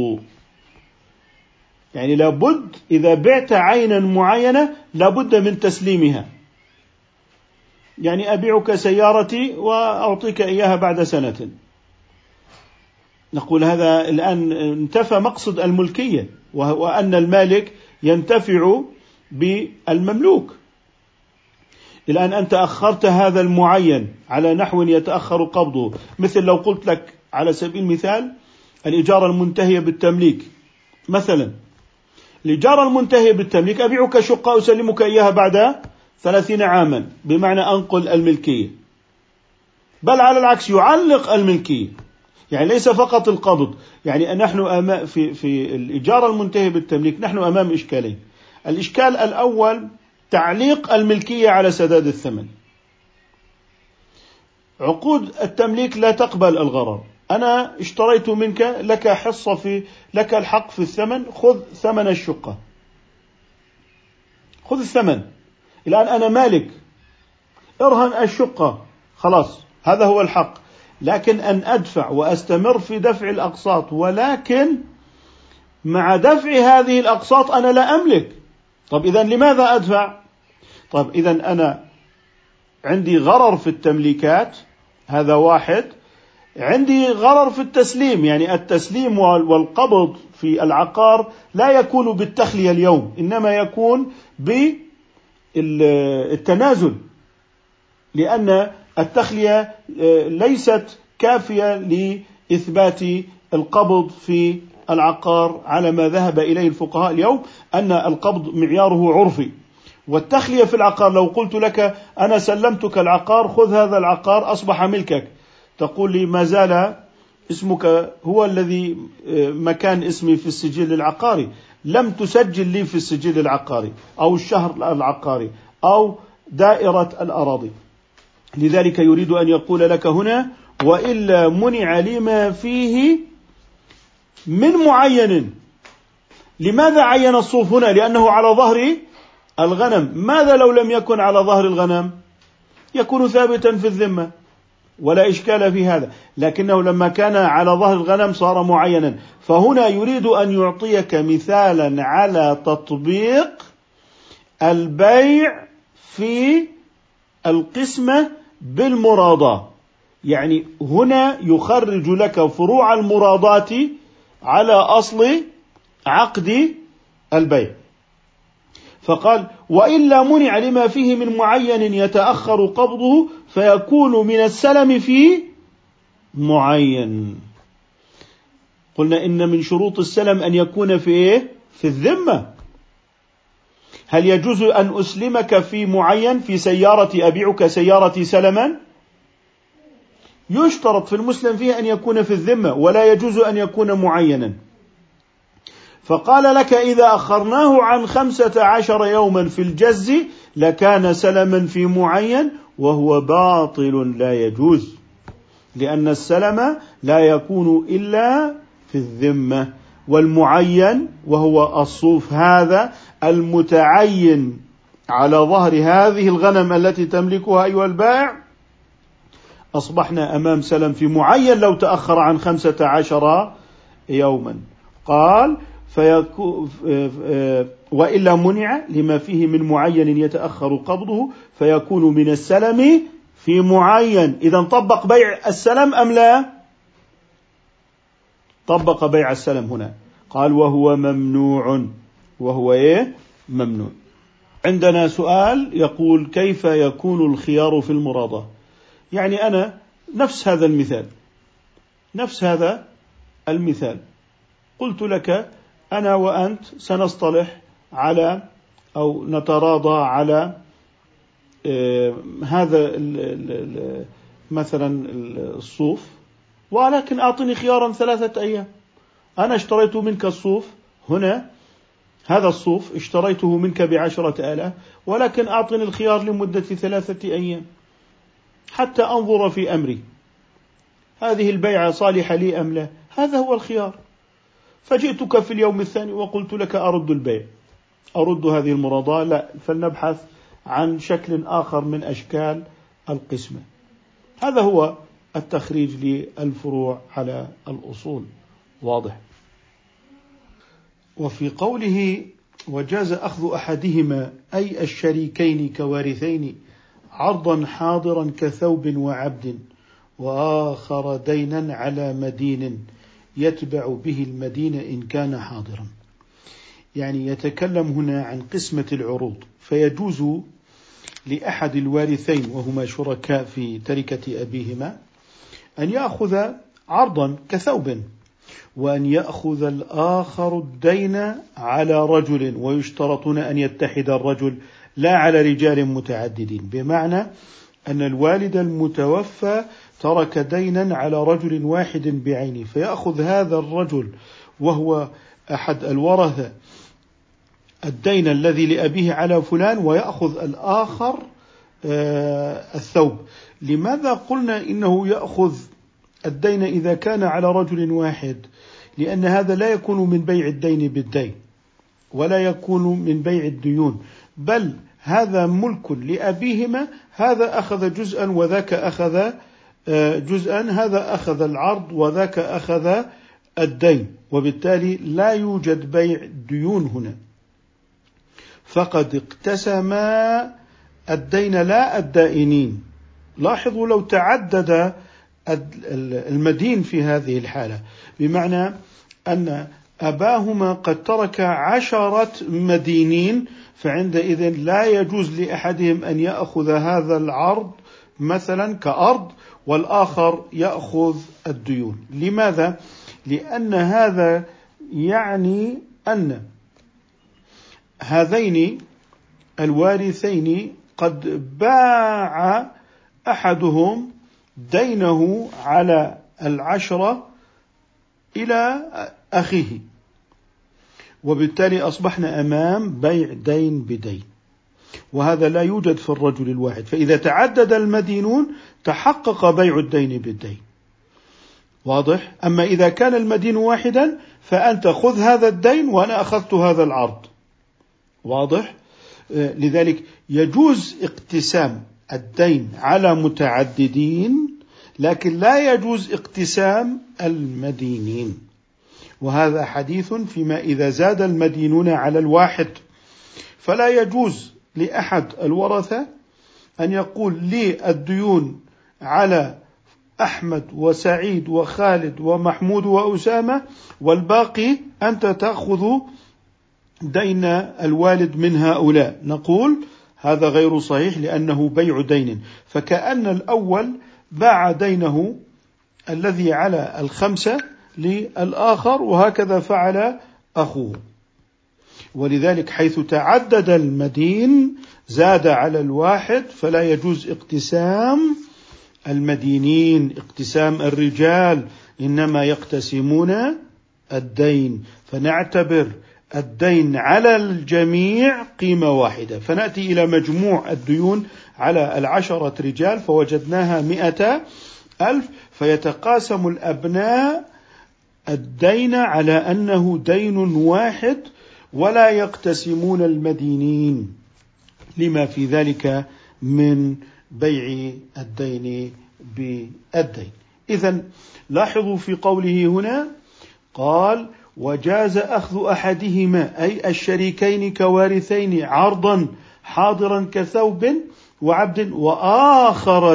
يعني لابد إذا بعت عينا معينة لابد من تسليمها. يعني أبيعك سيارتي وأعطيك إياها بعد سنة، نقول هذا الآن انتفى مقصد الملكية، وأن المالك ينتفع بالمملوك. الآن أنت أخرت هذا المعين على نحو يتأخر قبضه، مثل لو قلت لك على سبيل المثال الإجارة المنتهية بالتمليك مثلا. الإجارة المنتهية بالتمليك أبيعك شقة أسلمك إياها بعد 30 عاما، بمعنى أنقل الملكية، بل على العكس يعلق الملكية، يعني ليس فقط القبض. يعني نحن في الإجارة المنتهية بالتمليك نحن أمام إشكالين. الإشكال الأول تعليق الملكية على سداد الثمن. عقود التمليك لا تقبل الغرر، أنا اشتريت منك، لك حصة لك الحق في الثمن، خذ ثمن الشقة، خذ الثمن. الآن أنا مالك، ارهن الشقة، خلاص هذا هو الحق. لكن أن أدفع وأستمر في دفع الأقساط، ولكن مع دفع هذه الأقساط أنا لا أملك. طب إذن لماذا أدفع؟ طب إذن أنا عندي غرر في التمليكات، هذا واحد. عندي غرر في التسليم، يعني التسليم والقبض في العقار لا يكون بالتخلية اليوم، إنما يكون بالتنازل، لأن التخلية ليست كافية لإثبات القبض في العقار على ما ذهب إليه الفقهاء اليوم، أن القبض معياره عرفي. والتخلية في العقار لو قلت لك أنا سلمتك العقار، خذ هذا العقار أصبح ملكك، تقول لي ما زال اسمك هو الذي مكان اسمي في السجل العقاري، لم تسجل لي في السجل العقاري أو الشهر العقاري أو دائرة الأراضي. لذلك يريد أن يقول لك هنا وإلا منع لما فيه من معين. لماذا عين الصوف هنا؟ لأنه على ظهر الغنم. ماذا لو لم يكن على ظهر الغنم؟ يكون ثابتا في الذمة ولا إشكال في هذا، لكنه لما كان على ظهر الغنم صار معينا. فهنا يريد أن يعطيك مثالا على تطبيق البيع في القسمة بالمراضاة. يعني هنا يخرج لك فروع المراضات على أصل عقد البيع. فقال وإلا منع لما فيه من معين يتأخر قبضه فيكون من السلم في معين. قلنا إن من شروط السلم أن يكون في إيه؟ في الذمة. هل يجوز أن أسلمك في معين، في سيارتي أبيعك سيارتي سلما؟ يشترط في المسلم فيه أن يكون في الذمة، ولا يجوز أن يكون معينا. فقال لك إذا أخرناه عن 15 يوما في الجز لكان سلما في معين، وهو باطل لا يجوز، لأن السلم لا يكون إلا في الذمة. والمعين وهو الصوف هذا المتعين على ظهر هذه الغنم التي تملكها أيها البائع، أصبحنا أمام سلم في معين لو تأخر عن 15 يوما. قال وإلا منع لما فيه من معين يتأخر قبضه فيكون من السلم في معين. إذا طبق بيع السلم أم لا؟ طبق بيع السلم هنا. قال وهو ممنوع. وهو إيه؟ ممنوع. عندنا سؤال يقول كيف يكون الخيار في المراضاة؟ يعني أنا نفس هذا المثال قلت لك أنا وأنت سنصطلح على أو نتراضى على هذا مثلا الصوف، ولكن أعطني خيارا 3 أيام. أنا اشتريت منك الصوف هنا، هذا الصوف اشتريته منك ب10,000، ولكن أعطني الخيار لمدة 3 أيام حتى أنظر في أمري، هذه البيعة صالحة لي أم لا؟ هذا هو الخيار. فجئتك في اليوم الثاني وقلت لك أرد البيع، أرد هذه المراضاة، لا، فلنبحث عن شكل آخر من أشكال القسمة. هذا هو التخريج للفروع على الأصول. واضح؟ وفي قوله وجاز أخذ أحدهما أي الشريكين كوارثين عرضا حاضرا كثوب وعبد، وآخر دينا على مدين يتبع به المدين إن كان حاضرا. يعني يتكلم هنا عن قسمة العروض، فيجوز لأحد الوارثين وهما شركاء في تركة أبيهما أن يأخذ عرضا كثوب، وأن يأخذ الآخر الدين على رجل، ويشترطون أن يتحد الرجل لا على رجال متعددين، بمعنى أن الوالد المتوفى ترك دينا على رجل واحد بعينه، فيأخذ هذا الرجل وهو أحد الورثة الدين الذي لأبيه على فلان، ويأخذ الآخر الثوب. لماذا قلنا إنه يأخذ الدين إذا كان على رجل واحد؟ لأن هذا لا يكون من بيع الدين بالدين، ولا يكون من بيع الديون، بل هذا ملك لأبيهما، هذا أخذ جزءا وذاك أخذ جزءا، هذا أخذ العرض وذاك أخذ الدين، وبالتالي لا يوجد بيع ديون هنا، فقد اقتسما الدين لا الدائنين. لاحظوا لو تعدد المدين في هذه الحالة، بمعنى أن أباهما قد ترك 10 مدينين، فعندئذ لا يجوز لأحدهم أن يأخذ هذا العرض مثلا كأرض والآخر يأخذ الديون. لماذا؟ لأن هذا يعني أن هذين الوارثين قد باع أحدهم دينه على 10 إلى أخيه، وبالتالي أصبحنا أمام بيع دين بدين، وهذا لا يوجد في الرجل الواحد. فإذا تعدد المدينون تحقق بيع الدين بالدين. واضح؟ أما إذا كان المدين واحدا فأنت خذ هذا الدين وأنا أخذت هذا العرض. واضح؟ لذلك يجوز اقتسام الدين على متعددين، لكن لا يجوز اقتسام المدينين. وهذا حديث فيما إذا زاد المدينون على الواحد، فلا يجوز لأحد الورثة أن يقول لي الديون على أحمد وسعيد وخالد ومحمود وأسامة، والباقي أنت تأخذ دين الوالد من هؤلاء. نقول هذا غير صحيح، لأنه بيع دين، فكأن الأول باع دينه الذي على 5 للآخر، وهكذا فعل أخوه. ولذلك حيث تعدد المدين زاد على الواحد، فلا يجوز اقتسام المدينين، اقتسام الرجال، إنما يقتسمون الدين، فنعتبر الدين على الجميع قيمة واحدة، فنأتي إلى مجموع الديون على 10 رجال فوجدناها 100,000، فيتقاسم الأبناء الدين على أنه دين واحد، ولا يقتسمون المدينين، لما في ذلك من بيع الدين بالدين. إذن لاحظوا في قوله هنا قال وجاز أخذ أحدهما أي الشريكين كوارثين عرضا حاضرا كثوب وعبد، وآخر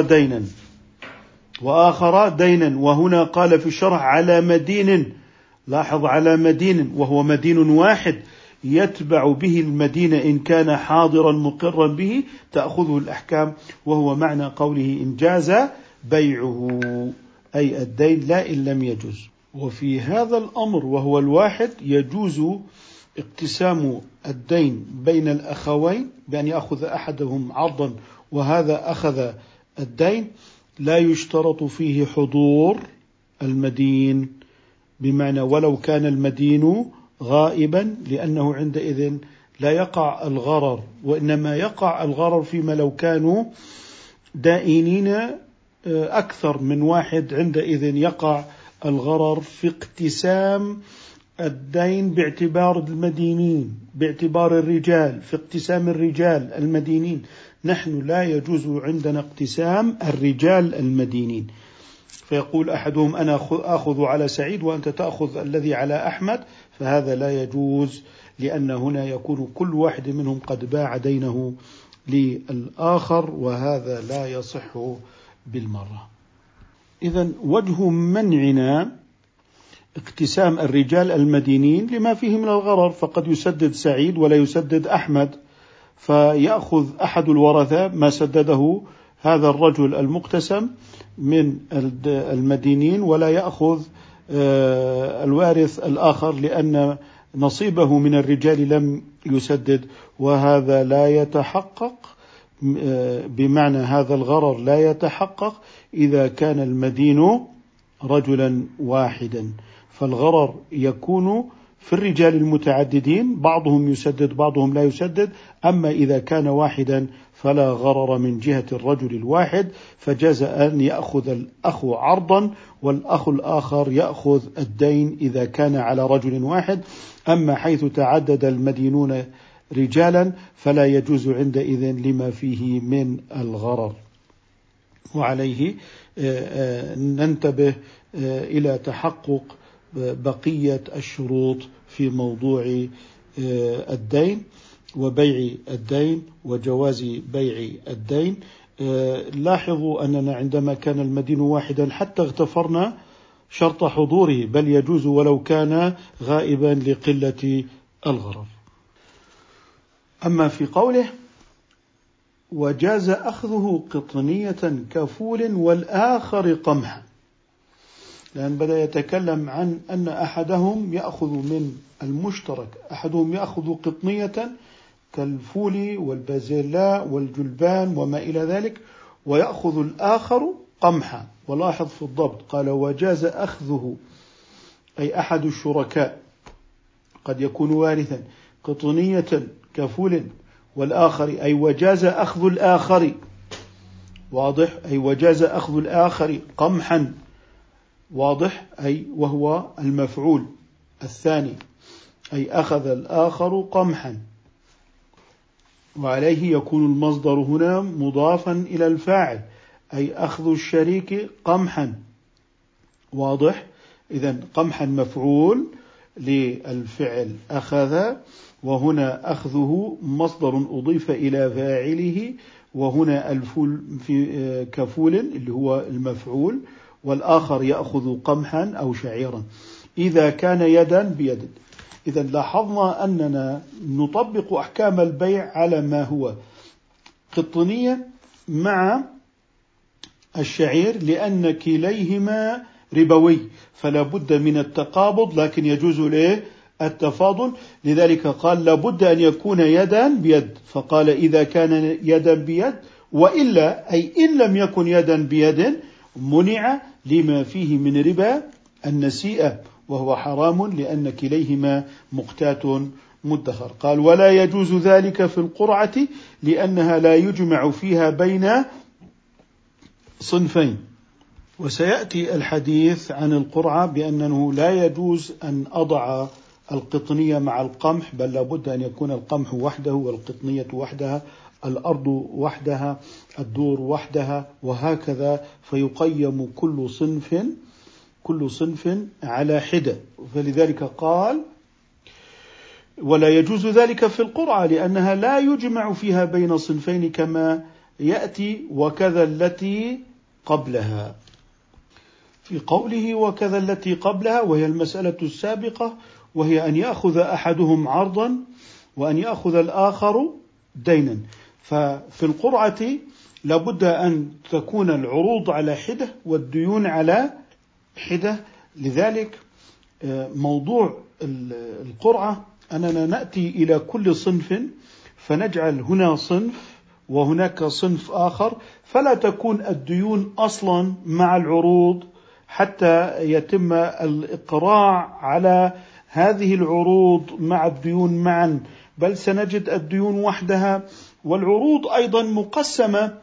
دينا، وهنا قال في الشرح على مدين. لاحظ على مدين، وهو مدين واحد يتبع به المدين إن كان حاضرا مقرا به، تأخذه الأحكام، وهو معنى قوله إن جاز بيعه، أي الدين لا إن لم يجوز. وفي هذا الأمر وهو الواحد يجوز اقتسام الدين بين الأخوين بأن يأخذ أحدهم عرضا وهذا أخذ الدين، لا يشترط فيه حضور المدين، بمعنى ولو كان المدين غائبا، لأنه عندئذ لا يقع الغرر، وإنما يقع الغرر فيما لو كانوا دائنين أكثر من واحد، عندئذ يقع الغرر في اقتسام الدين باعتبار المدينين، باعتبار الرجال، في اقتسام الرجال المدينين. نحن لا يجوز عندنا اقتسام الرجال المدينين، فيقول أحدهم أنا أخذ على سعيد وأنت تأخذ الذي على أحمد، فهذا لا يجوز، لأن هنا يكون كل واحد منهم قد باع دينه للآخر، وهذا لا يصح بالمرة. إذن وجه منعنا اقتسام الرجال المدينين لما فيه من الغرر، فقد يسدد سعيد ولا يسدد أحمد، فيأخذ أحد الورثة ما سدده هذا الرجل المقتسم من المدينين، ولا يأخذ الوارث الآخر لأن نصيبه من الرجال لم يسدد، وهذا لا يتحقق، بمعنى هذا الغرر لا يتحقق إذا كان المدين رجلا واحدا، فالغرر يكون في الرجال المتعددين، بعضهم يسدد بعضهم لا يسدد. أما إذا كان واحدا فلا غرر من جهة الرجل الواحد، فجاز أن يأخذ الأخ عرضا والأخ الآخر يأخذ الدين إذا كان على رجل واحد. أما حيث تعدد المدينون رجالا فلا يجوز عندئذ لما فيه من الغرر. وعليه ننتبه إلى تحقق بقية الشروط في موضوع الدين وبيع الدين وجواز بيع الدين. لاحظوا أننا عندما كان المدين واحدا حتى اغتفرنا شرط حضوره، بل يجوز ولو كان غائبا لقلة الغرر. أما في قوله وجاز أخذه قطنية كفول والآخر قمحا، لأن بدأ يتكلم عن أن أحدهم يأخذ من المشترك، أحدهم يأخذ قطنية كالفول والبازلاء والجلبان وما إلى ذلك، ويأخذ الآخر قمحا. ولاحظ في الضبط قال وجاز أخذه، أي أحد الشركاء قد يكون وارثا، قطنية كفول والآخر، أي وجاز أخذ الآخر، واضح، أي وجاز أخذ الآخر قمحا، واضح، أي وهو المفعول الثاني، أي أخذ الآخر قمحا. وعليه يكون المصدر هنا مضافا إلى الفاعل، أي أخذ الشريك قمحا، واضح. إذن قمحا مفعول للفعل أخذ، وهنا أخذه مصدر أضيف إلى فاعله، وهنا الفول في كفول اللي هو المفعول، والآخر يأخذ قمحا أو شعيرا إذا كان يدا بيد. إذا لاحظنا أننا نطبق أحكام البيع على ما هو قطنية مع الشعير، لأن كليهما ربوي فلا بد من التقابض، لكن يجوز له التفاضل. لذلك قال لابد أن يكون يدا بيد، فقال إذا كان يدا بيد، وإلا أي إن لم يكن يدا بيد منع لما فيه من ربا النسيئة، وهو حرام لأن كليهما مقتات مدخر. قال ولا يجوز ذلك في القرعة لأنها لا يجمع فيها بين صنفين. وسيأتي الحديث عن القرعة بأنه لا يجوز أن أضع القطنية مع القمح، بل لابد أن يكون القمح وحده والقطنية وحدها، الأرض وحدها، الدور وحدها، وهكذا، فيقيم كل صنف على حدة. فلذلك قال ولا يجوز ذلك في القرعة لأنها لا يجمع فيها بين صنفين كما يأتي وكذا التي قبلها. في قوله وكذا التي قبلها وهي المسألة السابقة، وهي أن يأخذ أحدهم عرضا وأن يأخذ الآخر دينا. ففي القرعة لابد أن تكون العروض على حدة والديون على حدة. لذلك موضوع القرعة أننا نأتي إلى كل صنف فنجعل هنا صنف وهناك صنف آخر، فلا تكون الديون أصلا مع العروض حتى يتم الإقراع على هذه العروض مع الديون معا، بل سنجد الديون وحدها والعروض أيضا مقسمة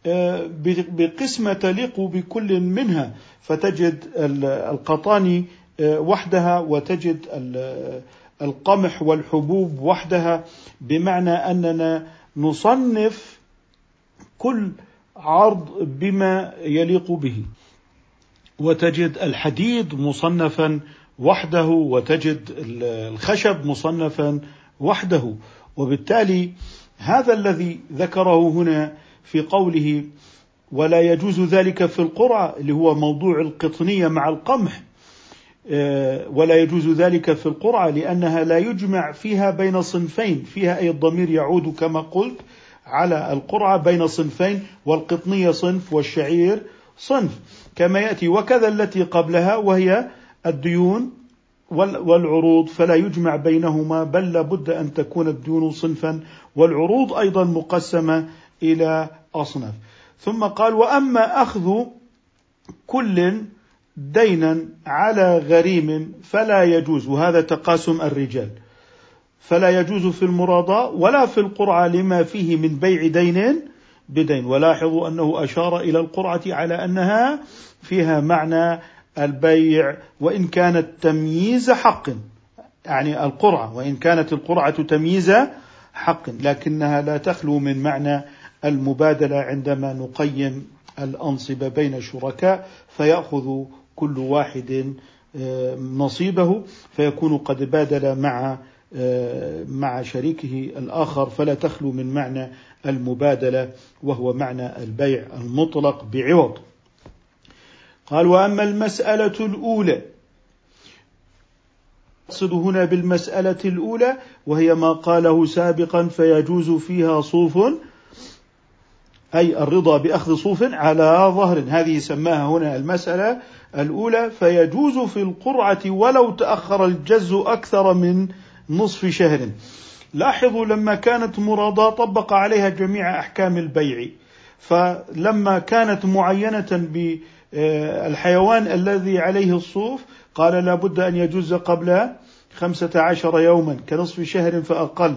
بقسمة تليق بكل منها، فتجد القطاني وحدها، وتجد القمح والحبوب وحدها، بمعنى أننا نصنف كل عرض بما يليق به. وتجد الحديد مصنفا وحده، وتجد الخشب مصنفا وحده. وبالتالي هذا الذي ذكره هنا في قوله ولا يجوز ذلك في القرعة، اللي هو موضوع القطنية مع القمح، ولا يجوز ذلك في القرعة لأنها لا يجمع فيها بين صنفين، فيها أي الضمير يعود كما قلت على القرعة بين صنفين، والقطنية صنف والشعير صنف كما يأتي. وكذا التي قبلها وهي الديون والعروض، فلا يجمع بينهما، بل لابد أن تكون الديون صنفا والعروض أيضا مقسمة إلى أصناف. ثم قال وأما أخذ كل دينا على غريم فلا يجوز، وهذا تقاسم الرجال، فلا يجوز في المراضاة ولا في القرعة لما فيه من بيع دين بدين. ولاحظوا أنه أشار إلى القرعة على أنها فيها معنى البيع وإن كانت تمييز حق، يعني القرعة وإن كانت القرعة تمييز حق، لكنها لا تخلو من معنى المبادلة عندما نقيم الأنصبة بين الشركاء، فيأخذ كل واحد نصيبه، فيكون قد بادل مع شريكه الآخر، فلا تخلو من معنى المبادلة وهو معنى البيع المطلق بعوض. قال وأما المسألة الأولى، أقصد هنا بالمسألة الأولى وهي ما قاله سابقا فيجوز فيها صوف، أي الرضا بأخذ صوف على ظهر، هذه سماها هنا المسألة الأولى. فيجوز في القرعة ولو تأخر الجز أكثر من نصف شهر. لاحظوا لما كانت مراضاة طبق عليها جميع أحكام البيع، فلما كانت معينة بالحيوان الذي عليه الصوف قال لا بد أن يجوز قبل 15 يوما كنصف شهر فأقل،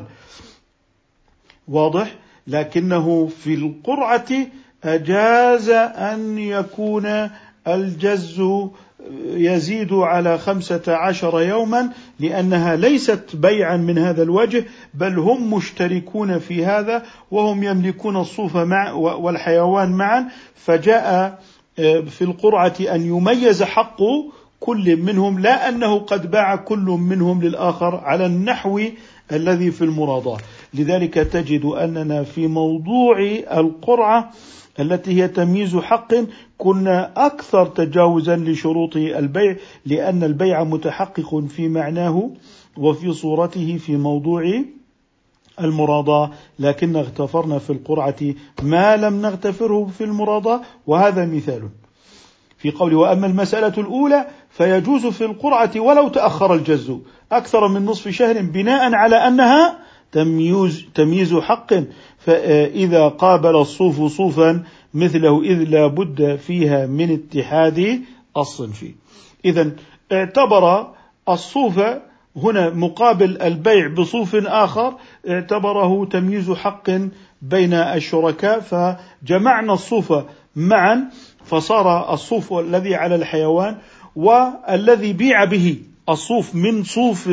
واضح؟ لكنه في القرعة أجاز أن يكون الجز يزيد على 15 يوما، لأنها ليست بيعا من هذا الوجه، بل هم مشتركون في هذا وهم يملكون الصوف والحيوان معا، فجاء في القرعة أن يميز حق كل منهم، لا أنه قد باع كل منهم للآخر على النحو الذي في المراضاة. لذلك تجد أننا في موضوع القرعة التي هي تمييز حق كنا أكثر تجاوزا لشروط البيع، لأن البيع متحقق في معناه وفي صورته في موضوع المراضاة، لكن اغتفرنا في القرعة ما لم نغتفره في المراضاة، وهذا مثال في قوله وأما المسألة الأولى فيجوز في القرعة ولو تأخر الجز أكثر من نصف شهر، بناء على أنها تمييز حق، فإذا قابل الصوف صوفا مثله إذ لا بد فيها من اتحاد الصنف. إذن اعتبر الصوف هنا مقابل البيع بصوف آخر، اعتبره تمييز حق بين الشركاء، فجمعنا الصوف معا فصار الصوف الذي على الحيوان والذي بيع به الصوف من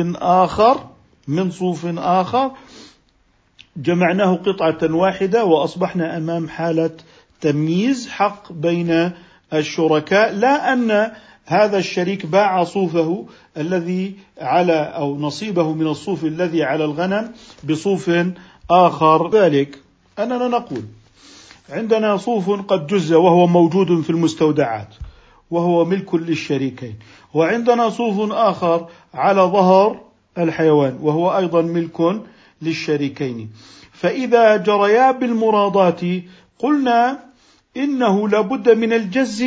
صوف آخر جمعناه قطعة واحدة، وأصبحنا أمام حالة تمييز حق بين الشركاء، لا أن هذا الشريك باع صوفه الذي على أو نصيبه من الصوف الذي على الغنم بصوف آخر. ذلك أننا نقول عندنا صوف قد جز وهو موجود في المستودعات وهو ملك للشريكين، وعندنا صوف آخر على ظهر الحيوان وهو أيضا ملك للشريكين، فإذا جريا بالمراضات قلنا إنه لابد من الجز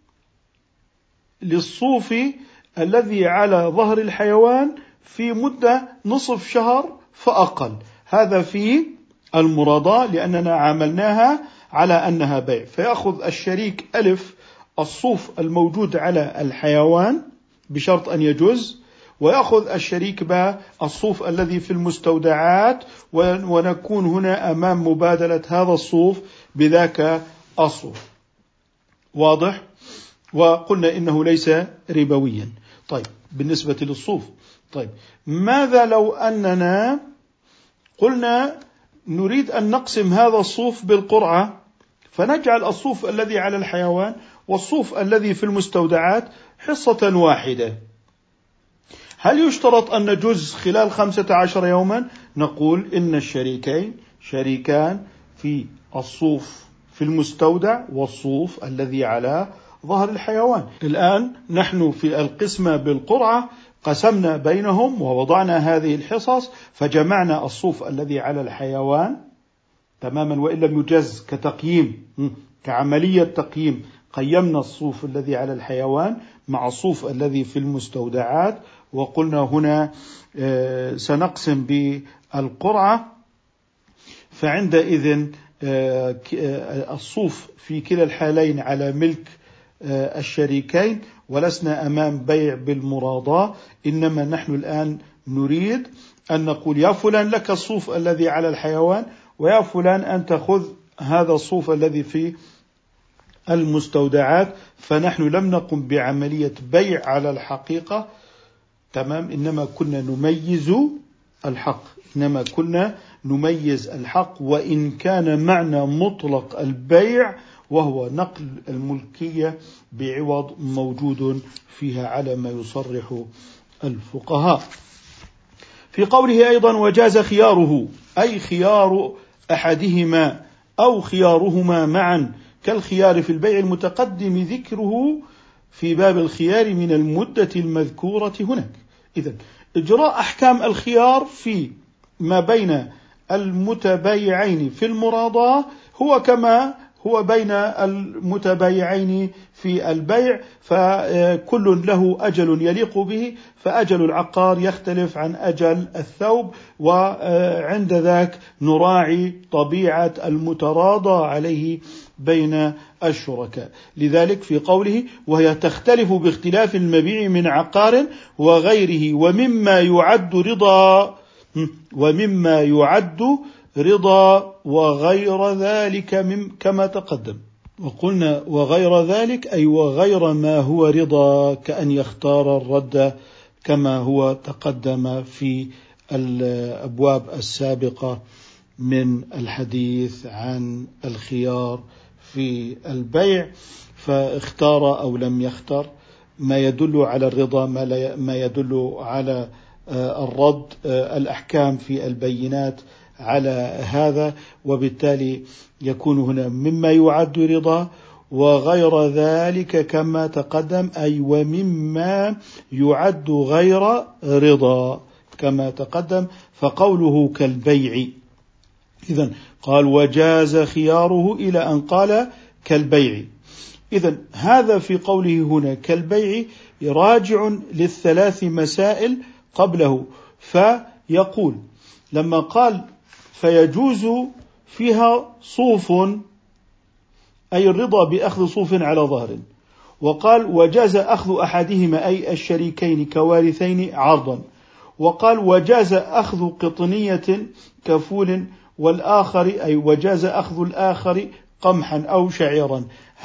للصوف الذي على ظهر الحيوان في مدة نصف شهر فأقل، هذا في المراضاة لأننا عاملناها على أنها بيع، فيأخذ الشريك ألف الصوف الموجود على الحيوان بشرط أن يجوز، ويأخذ الشريك الصوف الذي في المستودعات، ونكون هنا أمام مبادلة هذا الصوف بذاك الصوف. واضح؟ وقلنا إنه ليس ربويا. طيب بالنسبة للصوف، طيب ماذا لو أننا قلنا نريد أن نقسم هذا الصوف بالقرعة، فنجعل الصوف الذي على الحيوان والصوف الذي في المستودعات حصة واحدة؟ هل يشترط أن نجوز خلال 15 يوما؟ نقول إن الشريكين شريكان في الصوف في المستودع والصوف الذي على ظهر الحيوان. الآن نحن في القسمة بالقرعة قسمنا بينهم ووضعنا هذه الحصص، فجمعنا الصوف الذي على الحيوان تماما، وإن لم يجز كتقييم كعملية تقييم، قيمنا الصوف الذي على الحيوان مع الصوف الذي في المستودعات، وقلنا هنا سنقسم بالقرعة، فعندئذ الصوف في كلا الحالين على ملك الشريكين، ولسنا أمام بيع بالمراضاة، إنما نحن الآن نريد أن نقول يا فلان لك الصوف الذي على الحيوان، ويا فلان أن تأخذ هذا الصوف الذي في المستودعات. فنحن لم نقم بعملية بيع على الحقيقة، تمام، إنما كنا نميز الحق، وإن كان معنى مطلق البيع وهو نقل الملكية بعوض موجود فيها على ما يصرح الفقهاء. في قوله أيضا وجاز خياره، أي خيار أحدهما أو خيارهما معا كالخيار في البيع المتقدم ذكره في باب الخيار من المدة المذكورة هناك. إذن إجراء أحكام الخيار في ما بين المتبايعين في المراضاة هو كما هو بين المتبايعين في البيع، فكل له أجل يليق به، فأجل العقار يختلف عن أجل الثوب، وعند ذاك نراعي طبيعة المتراضى عليه بين الشركاء. لذلك في قوله وهي تختلف باختلاف المبيع من عقار وغيره ومما يعد رضا وغير ذلك كما تقدم. وقلنا وغير ذلك أي وغير ما هو رضا، كأن يختار الرد كما هو تقدم في الأبواب السابقة من الحديث عن الخيار في البيع، فاختار أو لم يختار، ما يدل على الرضا ما يدل على الرد، الأحكام في البينات على هذا، وبالتالي يكون هنا مما يعد رضا وغير ذلك كما تقدم، أي ومما يعد غير رضا كما تقدم. فقوله كالبيع، إذن قال وجاز خياره إلى أن قال كالبيع. إذن هذا في قوله هنا كالبيع راجع للثلاث مسائل قبله، فيقول لما قال فيجوز فيها صوف أي الرضا بأخذ صوف على ظهر، وقال وجاز أخذ أحدهما أي الشريكين كوارثين عرضا، وقال وجاز أخذ قطنية كفول والآخر أي وجاز أخذ الآخر قمحا أو شعيرا.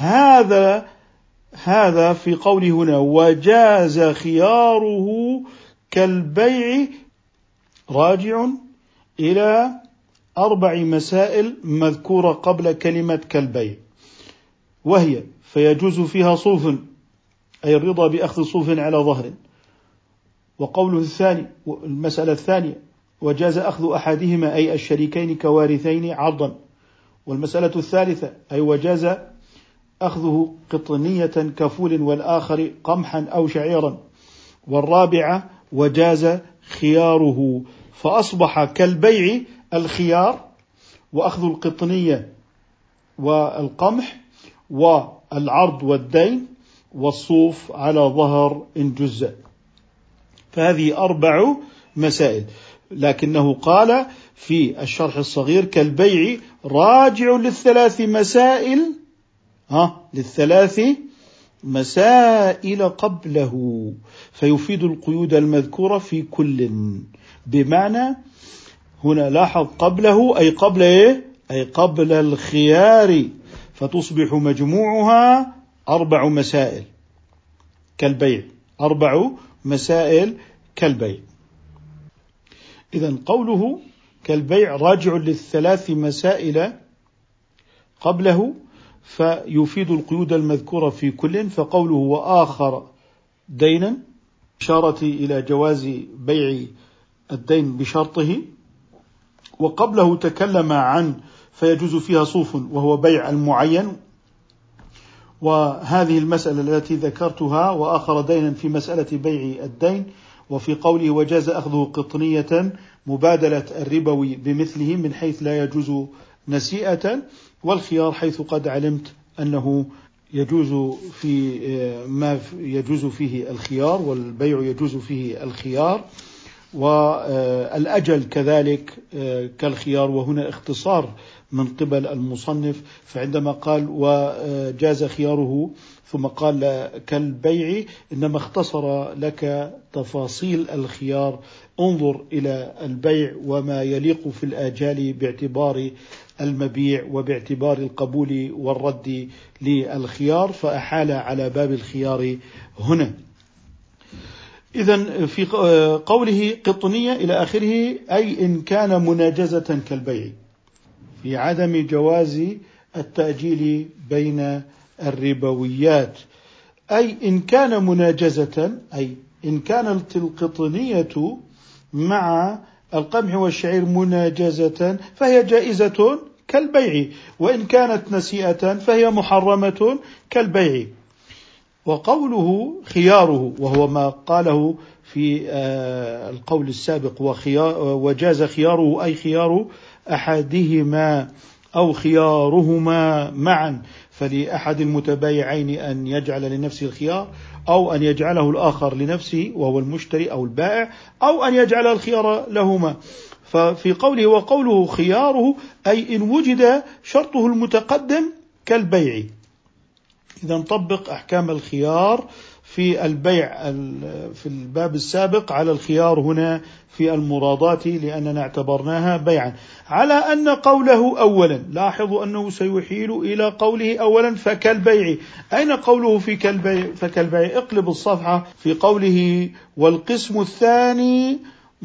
هذا في قوله هنا وجاز خياره كالبيع راجع إلى 4 مسائل مذكورة قبل كلمة كالبيع، وهي فيجوز فيها صوف أي الرضا بأخذ صوف على ظهر، وقوله الثاني المسألة الثانية وجاز أخذ أحدهما أي الشريكين كوارثين عرضا، والمسألة الثالثة أي وجاز أخذه قطنية كفول والآخر قمحا أو شعيرا، والرابعة وجاز خياره، فأصبح كالبيع الخيار وأخذ القطنية والقمح والعرض والدين والصوف على ظهر إن جزء. فهذه 4 مسائل، لكنه قال في الشرح الصغير كالبيع راجع للثلاث مسائل مسائل قبله، فيفيد القيود المذكورة في كل. بمعنى هنا لاحظ قبله أي قبل إيه؟ أي قبل الخيار، فتصبح مجموعها 4 مسائل كالبيع، 4 مسائل كالبيع. إذن قوله كالبيع راجع ل3 مسائل قبله، فيفيد القيود المذكورة في كل. فقوله وآخر دينا إشارة إلى جواز بيع الدين بشرطه. وقبله تكلم عن فيجوز فيها صوف وهو بيع المعين، وهذه المسألة التي ذكرتها وآخر دينا في مسألة بيع الدين. وفي قوله وجاز أخذه قطنية مبادلة الربوي بمثله من حيث لا يجوز نسيئة، والخيار حيث قد علمت أنه يجوز في ما يجوز فيه الخيار، والبيع يجوز فيه الخيار، والأجل كذلك كالخيار. وهنا اختصار من قبل المصنف، فعندما قال وجاز خياره ثم قال كالبيع إنما اختصر لك تفاصيل الخيار. انظر إلى البيع وما يليق في الآجال باعتبار المبيع وباعتبار القبول والرد للخيار، فأحال على باب الخيار هنا. إذن في قوله قطنية إلى آخره أي إن كان مناجزة كالبيع، في عدم جواز التأجيل بين الربويات. أي إن كان مناجزة، أي إن كانت القطنية مع القمح والشعير مناجزة فهي جائزة كالبيع، وإن كانت نسيئة فهي محرمة كالبيع. وقوله خياره وهو ما قاله في القول السابق وجاز خياره أي خيار أحدهما أو خيارهما معا، فلأحد المتبايعين أن يجعل لنفسه الخيار أو أن يجعله الآخر لنفسه وهو المشتري أو البائع، أو أن يجعل الخيار لهما. ففي قوله وقوله خياره أي إن وجد شرطه المتقدم كالبيع. إذا نطبق أحكام الخيار في البيع في الباب السابق على الخيار هنا في المرادات، لأننا اعتبرناها بيعا. على أن قوله أولا، لاحظوا أنه سيحيل إلى قوله أولا فكالبيع. أين قوله في كالبيع فكالبيع؟ اقلب الصفحة. في قوله والقسم الثاني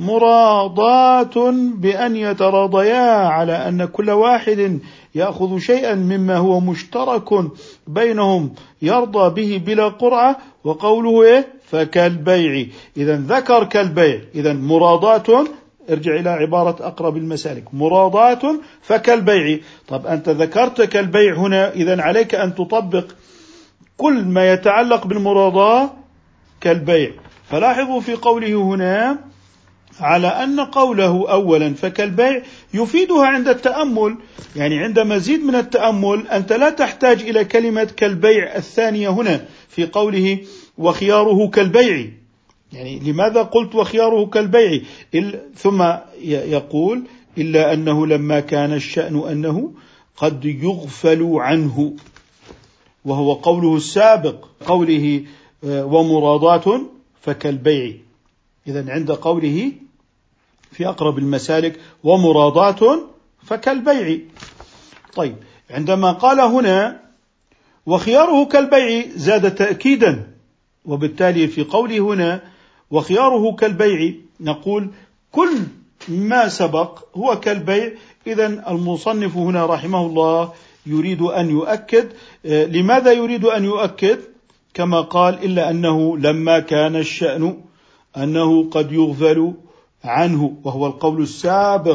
مرادات بأن يتراضيا على أن كل واحد يأخذ شيئا مما هو مشترك بينهم يرضى به بلا قرعة. وقوله إيه؟ فكالبيع. إذا ذكر كالبيع، إذا مرادات، ارجع إلى عبارة أقرب المسالك، مرادات فكالبيع. طب أنت ذكرت كالبيع هنا، إذا عليك أن تطبق كل ما يتعلق بالمراضاة كالبيع. فلاحظوا في قوله هنا على أن قوله أولا فكالبيع يفيدها عند التأمل، يعني عند مزيد من التأمل أنت لا تحتاج إلى كلمة كالبيع الثانية هنا في قوله وخياره كالبيع. يعني لماذا قلت وخياره كالبيع؟ ثم يقول إلا أنه لما كان الشأن أنه قد يغفل عنه، وهو قوله السابق قوله ومرادات فكالبيع. إذن عند قوله في أقرب المسالك ومرادات فكالبيع. طيب عندما قال هنا وخياره كالبيع زاد تأكيدا، وبالتالي في قوله هنا وخياره كالبيع نقول كل ما سبق هو كالبيع. إذن المصنف هنا رحمه الله يريد أن يؤكد. لماذا يريد أن يؤكد؟ كما قال إلا أنه لما كان الشأن أنه قد يغفل عنه، وهو القول السابق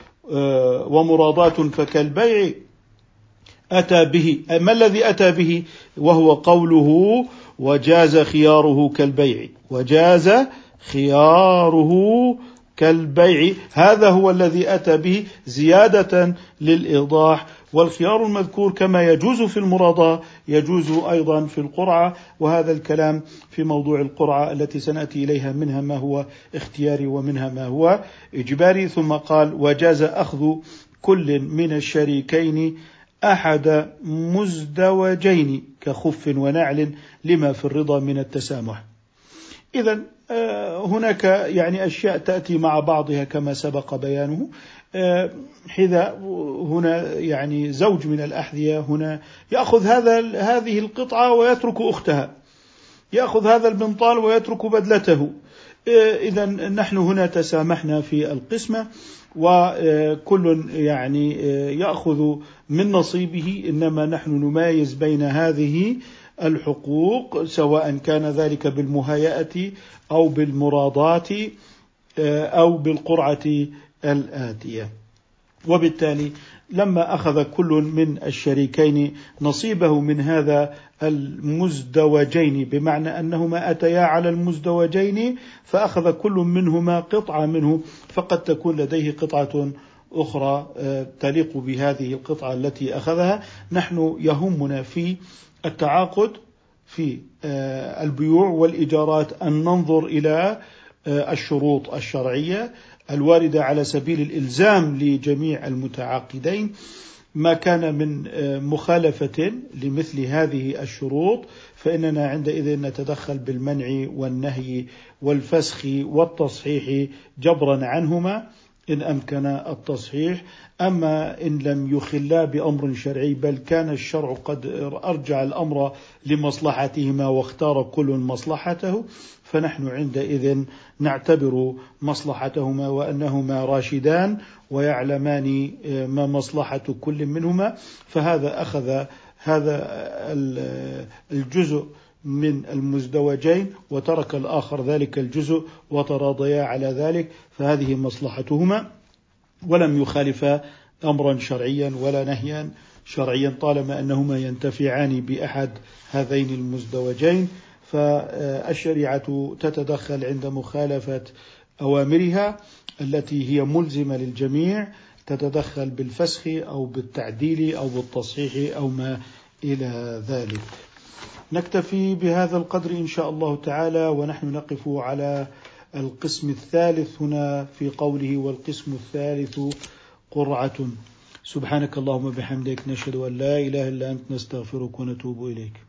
ومرادات فكالبيع أتى به. ما الذي أتى به؟ وهو قوله وجاز خياره كالبيع، وجاز خياره كالبيع، هذا هو الذي أتى به زيادة للإيضاح. والخيار المذكور كما يجوز في المراضاة يجوز أيضا في القرعة، وهذا الكلام في موضوع القرعة التي سنأتي إليها، منها ما هو اختياري ومنها ما هو إجباري. ثم قال وجاز أخذ كل من الشريكين أحد مزدوجين كخف ونعل لما في الرضا من التسامح. إذن هناك يعني أشياء تأتي مع بعضها كما سبق بيانه. حذاء هنا يعني زوج من الأحذية هنا يأخذ هذه القطعة ويترك أختها، يأخذ هذا البنطال ويترك بدلته. إذن نحن هنا تسامحنا في القسمة، وكل يعني يأخذ من نصيبه، إنما نحن نمايز بين هذه الحقوق سواء كان ذلك بالمهيئة أو بالمراضات أو بالقرعة الآتية. وبالتالي لما أخذ كل من الشريكين نصيبه من هذا المزدوجين، بمعنى أنهما أتيا على المزدوجين فأخذ كل منهما قطعة منه، فقد تكون لديه قطعة أخرى تليق بهذه القطعة التي أخذها. نحن يهمنا في التعاقد في البيوع والإيجارات أن ننظر إلى الشروط الشرعية الواردة على سبيل الإلزام لجميع المتعاقدين. ما كان من مخالفة لمثل هذه الشروط فإننا عندئذ نتدخل بالمنع والنهي والفسخ والتصحيح جبرا عنهما إن أمكن التصحيح. أما إن لم يخلا بأمر شرعي بل كان الشرع قد أرجع الأمر لمصلحتهما واختار كل مصلحته، فنحن عندئذ نعتبر مصلحتهما وأنهما راشدان ويعلمان ما مصلحة كل منهما، فهذا أخذ هذا الجزء من المزدوجين وترك الآخر ذلك الجزء وتراضيا على ذلك، فهذه مصلحتهما ولم يخالفا أمرا شرعيا ولا نهيا شرعيا طالما أنهما ينتفعان بأحد هذين المزدوجين. فالشريعة تتدخل عند مخالفة أوامرها التي هي ملزمة للجميع، تتدخل بالفسخ أو بالتعديل أو بالتصحيح أو ما إلى ذلك. نكتفي بهذا القدر إن شاء الله تعالى، ونحن نقف على القسم الثالث هنا في قوله والقسم الثالث قرعة. سبحانك اللهم بحمدك، نشهد أن لا إله إلا أنت، نستغفرك ونتوب إليك.